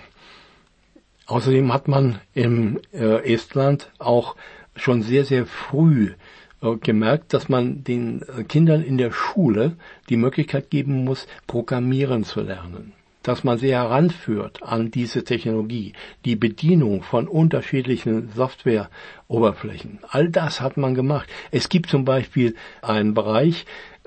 außerdem hat man in Estland auch schon sehr, sehr früh gemerkt, dass man den Kindern in der Schule die Möglichkeit geben muss, Programmieren zu lernen. Dass man sie heranführt an diese Technologie, die Bedienung von unterschiedlichen Softwareoberflächen. All das hat man gemacht. Es gibt zum Beispiel einen Bereich,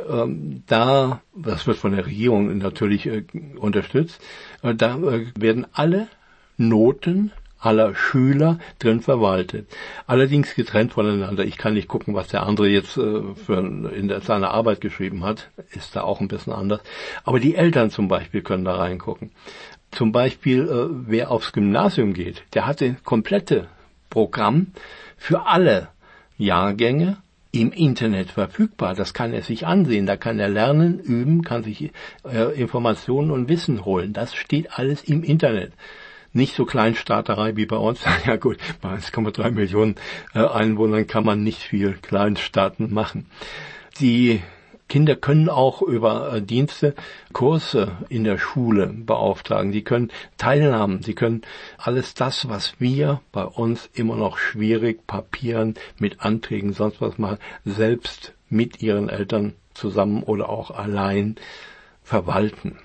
das wird von der Regierung natürlich unterstützt, da werden alle Noten aller Schüler drin verwaltet. Allerdings getrennt voneinander. Ich kann nicht gucken, was der andere jetzt in seiner Arbeit geschrieben hat. Ist da auch ein bisschen anders. Aber die Eltern zum Beispiel können da reingucken. Zum Beispiel, wer aufs Gymnasium geht, der hat das komplette Programm für alle Jahrgänge im Internet verfügbar. Das kann er sich ansehen. Da kann er lernen, üben, kann sich Informationen und Wissen holen. Das steht alles im Internet. Nicht so Kleinstaaterei wie bei uns. Ja gut, bei 1,3 Millionen Einwohnern kann man nicht viel Kleinstaaten machen. Die Kinder können auch über Dienste Kurse in der Schule beauftragen. Die können teilhaben. Sie können alles das, was wir bei uns immer noch schwierig Papieren mit Anträgen, sonst was mal selbst mit ihren Eltern zusammen oder auch allein verwalten.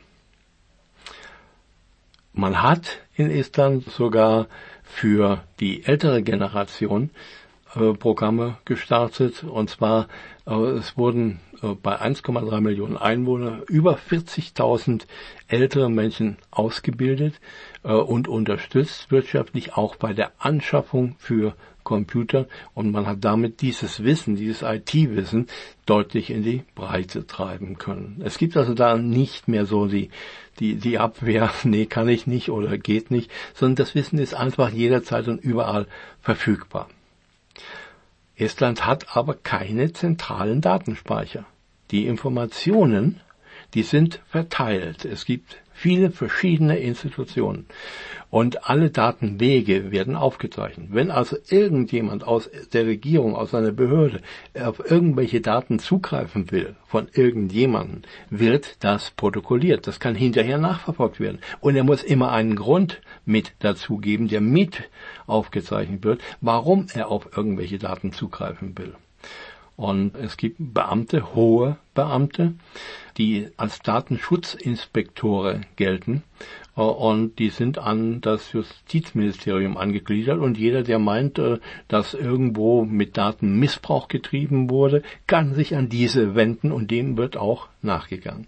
Man hat in Estland sogar für die ältere Generation Programme gestartet, und zwar es wurden bei 1,3 Millionen Einwohnern über 40.000 ältere Menschen ausgebildet und unterstützt wirtschaftlich auch bei der Anschaffung für Computer, und man hat damit dieses Wissen, dieses IT-Wissen deutlich in die Breite treiben können. Es gibt also da nicht mehr so die Abwehr, nee, kann ich nicht oder geht nicht, sondern das Wissen ist einfach jederzeit und überall verfügbar. Estland hat aber keine zentralen Datenspeicher. Die Informationen, die sind verteilt. Es gibt viele verschiedene Institutionen und alle Datenwege werden aufgezeichnet. Wenn also irgendjemand aus der Regierung, aus einer Behörde auf irgendwelche Daten zugreifen will von irgendjemandem, wird das protokolliert. Das kann hinterher nachverfolgt werden. Und er muss immer einen Grund mit dazugeben, der mit aufgezeichnet wird, warum er auf irgendwelche Daten zugreifen will. Und es gibt Beamte, hohe Beamte, die als Datenschutzinspektore gelten, und die sind an das Justizministerium angegliedert, und jeder, der meint, dass irgendwo mit Datenmissbrauch getrieben wurde, kann sich an diese wenden, und dem wird auch nachgegangen.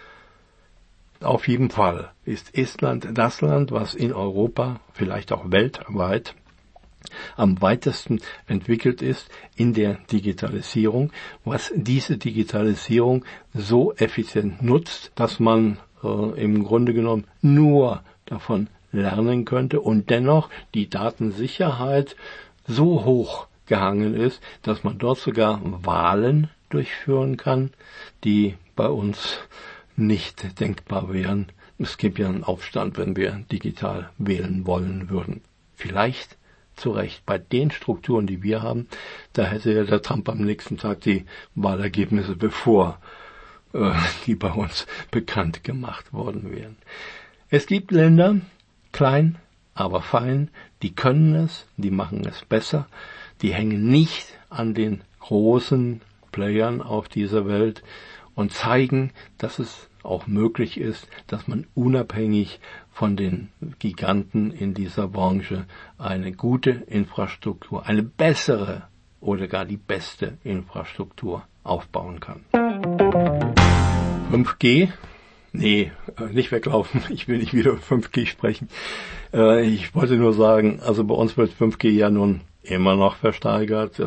Auf jeden Fall ist Estland das Land, was in Europa, vielleicht auch weltweit, am weitesten entwickelt ist in der Digitalisierung, was diese Digitalisierung so effizient nutzt, dass man im Grunde genommen nur davon lernen könnte und dennoch die Datensicherheit so hoch gehangen ist, dass man dort sogar Wahlen durchführen kann, die bei uns nicht denkbar wären. Es gibt ja einen Aufstand, wenn wir digital wählen wollen würden. Vielleicht zu Recht. Bei den Strukturen, die wir haben, da hätte ja der Trump am nächsten Tag die Wahlergebnisse, bevor die bei uns bekannt gemacht worden wären. Es gibt Länder, klein, aber fein, die können es, die machen es besser, die hängen nicht an den großen Playern auf dieser Welt und zeigen, dass es auch möglich ist, dass man unabhängig von den Giganten in dieser Branche eine gute Infrastruktur, eine bessere oder gar die beste Infrastruktur aufbauen kann. 5G Nee, nicht weglaufen. Ich will nicht wieder über 5G sprechen. Ich wollte nur sagen, also bei uns wird 5G ja nun immer noch versteigert.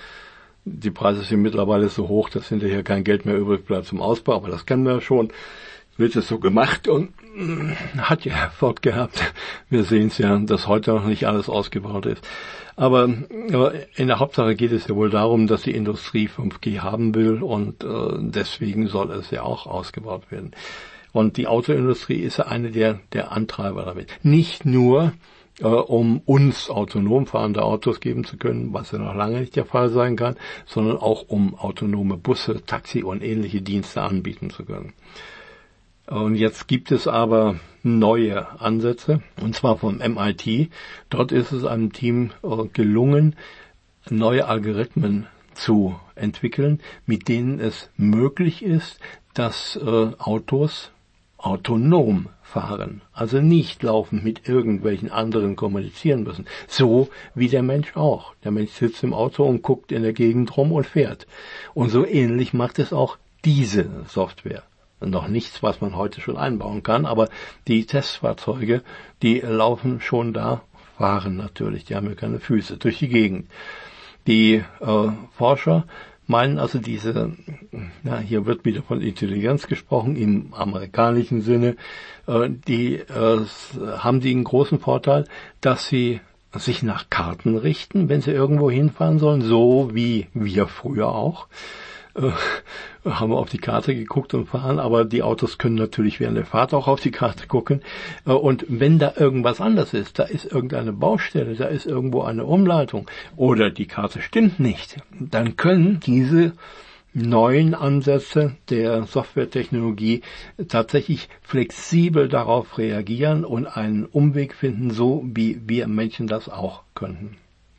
Die Preise sind mittlerweile so hoch, dass hinterher kein Geld mehr übrig bleibt zum Ausbau, aber das kennen wir schon. Wird es so gemacht und hat ja Erfolg gehabt. Wir sehen es ja, dass heute noch nicht alles ausgebaut ist. Aber in der Hauptsache geht es ja wohl darum, dass die Industrie 5G haben will und deswegen soll es ja auch ausgebaut werden. Und die Autoindustrie ist ja eine der Antreiber damit. Nicht nur, um uns autonom fahrende Autos geben zu können, was ja noch lange nicht der Fall sein kann, sondern auch um autonome Busse, Taxi und ähnliche Dienste anbieten zu können. Und jetzt gibt es aber neue Ansätze, und zwar vom MIT. Dort ist es einem Team gelungen, neue Algorithmen zu entwickeln, mit denen es möglich ist, dass Autos autonom fahren, also nicht laufend mit irgendwelchen anderen kommunizieren müssen. So wie der Mensch auch. Der Mensch sitzt im Auto und guckt in der Gegend rum und fährt. Und so ähnlich macht es auch diese Software. Noch nichts, was man heute schon einbauen kann, aber die Testfahrzeuge, die laufen schon da, fahren natürlich, die haben ja keine Füße, durch die Gegend. Die Forscher meinen also hier wird wieder von Intelligenz gesprochen, im amerikanischen Sinne, haben die einen großen Vorteil, dass sie sich nach Karten richten, wenn sie irgendwo hinfahren sollen, so wie wir früher auch. Haben wir auf die Karte geguckt und fahren, aber die Autos können natürlich während der Fahrt auch auf die Karte gucken. Und wenn da irgendwas anders ist, da ist irgendeine Baustelle, da ist irgendwo eine Umleitung oder die Karte stimmt nicht, dann können diese neuen Ansätze der Softwaretechnologie tatsächlich flexibel darauf reagieren und einen Umweg finden, so wie wir Menschen das auch könnten.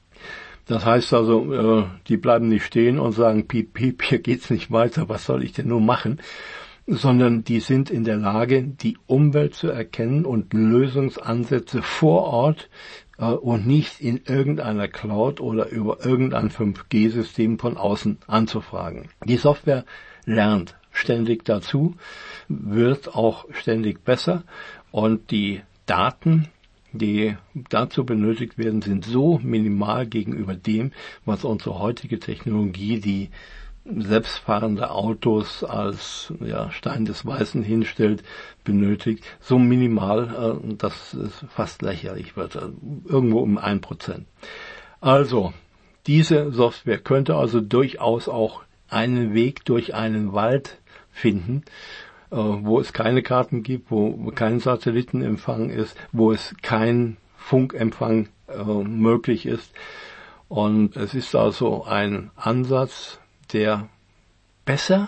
Das heißt also, die bleiben nicht stehen und sagen, piep, piep, hier geht's nicht weiter, was soll ich denn nur machen? Sondern die sind in der Lage, die Umwelt zu erkennen und Lösungsansätze vor Ort und nicht in irgendeiner Cloud oder über irgendein 5G-System von außen anzufragen. Die Software lernt ständig dazu, wird auch ständig besser und die Daten, die dazu benötigt werden, sind so minimal gegenüber dem, was unsere heutige Technologie, die selbstfahrende Autos als Stein des Weißen hinstellt, benötigt, so minimal, dass es fast lächerlich wird, irgendwo um 1%. Also, diese Software könnte also durchaus auch einen Weg durch einen Wald finden, wo es keine Karten gibt, wo kein Satellitenempfang ist, wo es kein Funkempfang möglich ist. Und es ist also ein Ansatz, der besser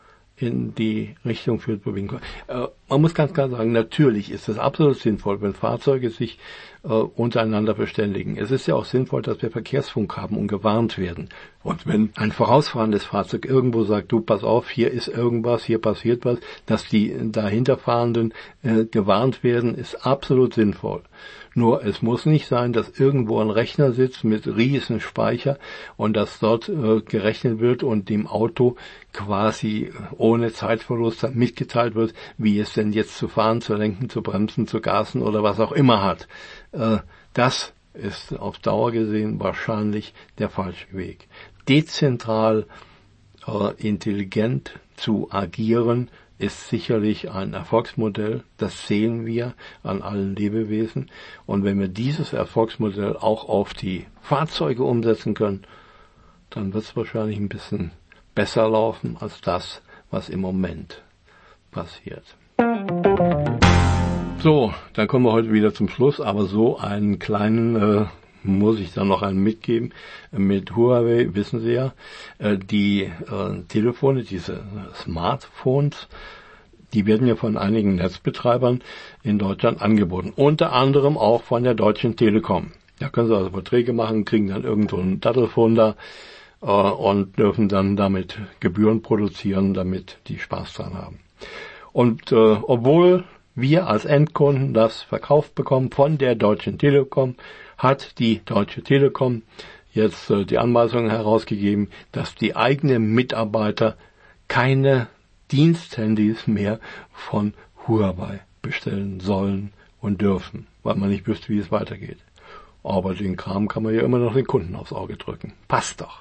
in die Richtung führt, wo wir hinkommen. Man muss ganz klar sagen, natürlich ist es absolut sinnvoll, wenn Fahrzeuge sich untereinander verständigen. Es ist ja auch sinnvoll, dass wir Verkehrsfunk haben und gewarnt werden. Und wenn ein vorausfahrendes Fahrzeug irgendwo sagt, du, pass auf, hier ist irgendwas, hier passiert was, dass die dahinterfahrenden gewarnt werden, ist absolut sinnvoll. Nur es muss nicht sein, dass irgendwo ein Rechner sitzt mit riesen Speicher und dass dort gerechnet wird und dem Auto quasi ohne Zeitverlust dann mitgeteilt wird, wie es denn jetzt zu fahren, zu lenken, zu bremsen, zu gasen oder was auch immer hat. Das ist auf Dauer gesehen wahrscheinlich der falsche Weg. Dezentral intelligent zu agieren ist sicherlich ein Erfolgsmodell. Das sehen wir an allen Lebewesen. Und wenn wir dieses Erfolgsmodell auch auf die Fahrzeuge umsetzen können, dann wird es wahrscheinlich ein bisschen besser laufen als das, was im Moment passiert. So, dann kommen wir heute wieder zum Schluss, aber so einen kleinen muss ich dann noch einen mitgeben. Mit Huawei, wissen Sie ja, die Telefone, diese Smartphones, die werden ja von einigen Netzbetreibern in Deutschland angeboten. Unter anderem auch von der Deutschen Telekom. Da können Sie also Verträge machen, kriegen dann irgendwo ein Dattelfon da und dürfen dann damit Gebühren produzieren, damit die Spaß dran haben. Und obwohl wir als Endkunden das verkauft bekommen von der Deutschen Telekom, hat die Deutsche Telekom jetzt die Anweisung herausgegeben, dass die eigenen Mitarbeiter keine Diensthandys mehr von Huawei bestellen sollen und dürfen, weil man nicht wüsste, wie es weitergeht. Aber den Kram kann man ja immer noch den Kunden aufs Auge drücken. Passt doch.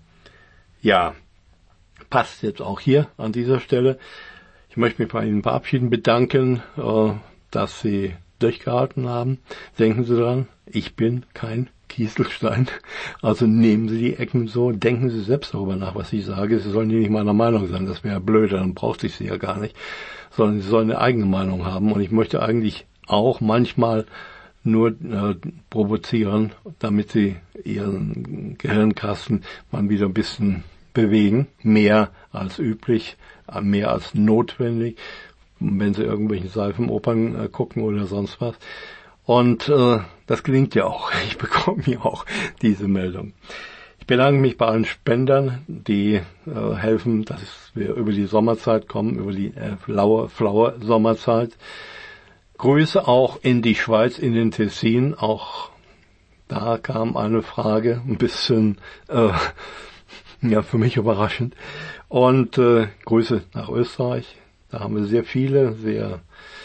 Ja, passt jetzt auch hier an dieser Stelle. Ich möchte mich bei Ihnen verabschieden, bedanken, dass Sie durchgehalten haben. Denken Sie dran, ich bin kein Kieselstein. Also nehmen Sie die Ecken so, denken Sie selbst darüber nach, was ich sage. Sie sollen nicht meiner Meinung sein, das wäre blöd, dann brauchte ich Sie ja gar nicht. Sondern Sie sollen eine eigene Meinung haben. Und ich möchte eigentlich auch manchmal nur provozieren, damit Sie Ihren Gehirnkasten mal wieder ein bisschen bewegen. Mehr als üblich, mehr als notwendig, wenn Sie irgendwelche Seifenopern gucken oder sonst was. Und das gelingt ja auch. Ich bekomme ja auch diese Meldung. Ich bedanke mich bei allen Spendern, die helfen, dass wir über die Sommerzeit kommen, über die flaue Sommerzeit. Grüße auch in die Schweiz, in den Tessin. Auch da kam eine Frage, ein bisschen für mich überraschend. Und Grüße nach Österreich. Da haben wir sehr viele, sehr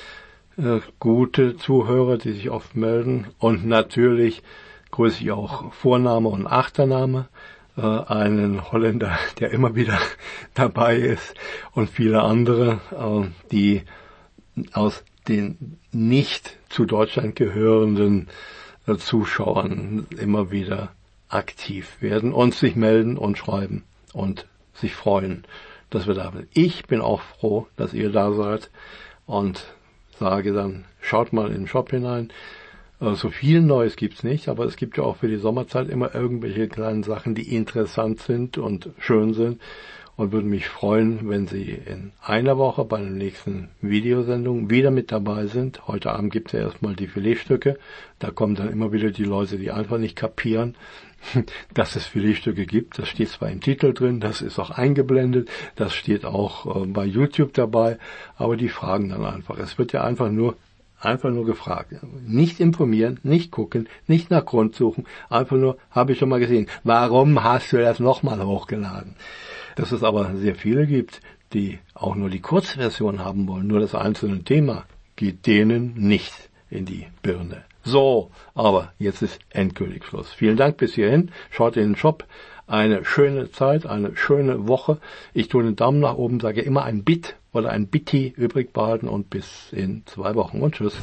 gute Zuhörer, die sich oft melden. Und natürlich grüße ich auch Vorname und Achtername, einen Holländer, der immer wieder dabei ist, und viele andere, die aus den nicht zu Deutschland gehörenden Zuschauern immer wieder aktiv werden und sich melden und schreiben und sich freuen, dass wir da sind. Ich bin auch froh, dass ihr da seid und sage dann, schaut mal in den Shop hinein. So viel Neues gibt's nicht, aber es gibt ja auch für die Sommerzeit immer irgendwelche kleinen Sachen, die interessant sind und schön sind, und würde mich freuen, wenn Sie in einer Woche bei der nächsten Videosendung wieder mit dabei sind. Heute Abend gibt's ja erstmal die Filetstücke. Da kommen dann immer wieder die Leute, die einfach nicht kapieren, dass es Filetstücke gibt. Das steht zwar im Titel drin, das ist auch eingeblendet, das steht auch bei YouTube dabei, aber die fragen dann einfach. Es wird ja einfach nur gefragt. Nicht informieren, nicht gucken, nicht nach Grund suchen, einfach nur, habe ich schon mal gesehen, warum hast du das nochmal hochgeladen? Dass es aber sehr viele gibt, die auch nur die Kurzversion haben wollen, nur das einzelne Thema, geht denen nicht in die Birne. So, aber jetzt ist endgültig Schluss. Vielen Dank bis hierhin. Schaut in den Shop. Eine schöne Zeit, eine schöne Woche. Ich tue den Daumen nach oben, sage immer ein Bit oder ein Bitti übrig behalten, und bis in 2 Wochen und tschüss.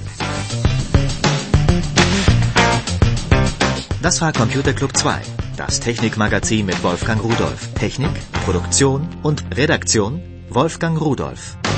Das war Computer Club 2, das Technikmagazin mit Wolfgang Rudolph. Technik, Produktion und Redaktion Wolfgang Rudolph.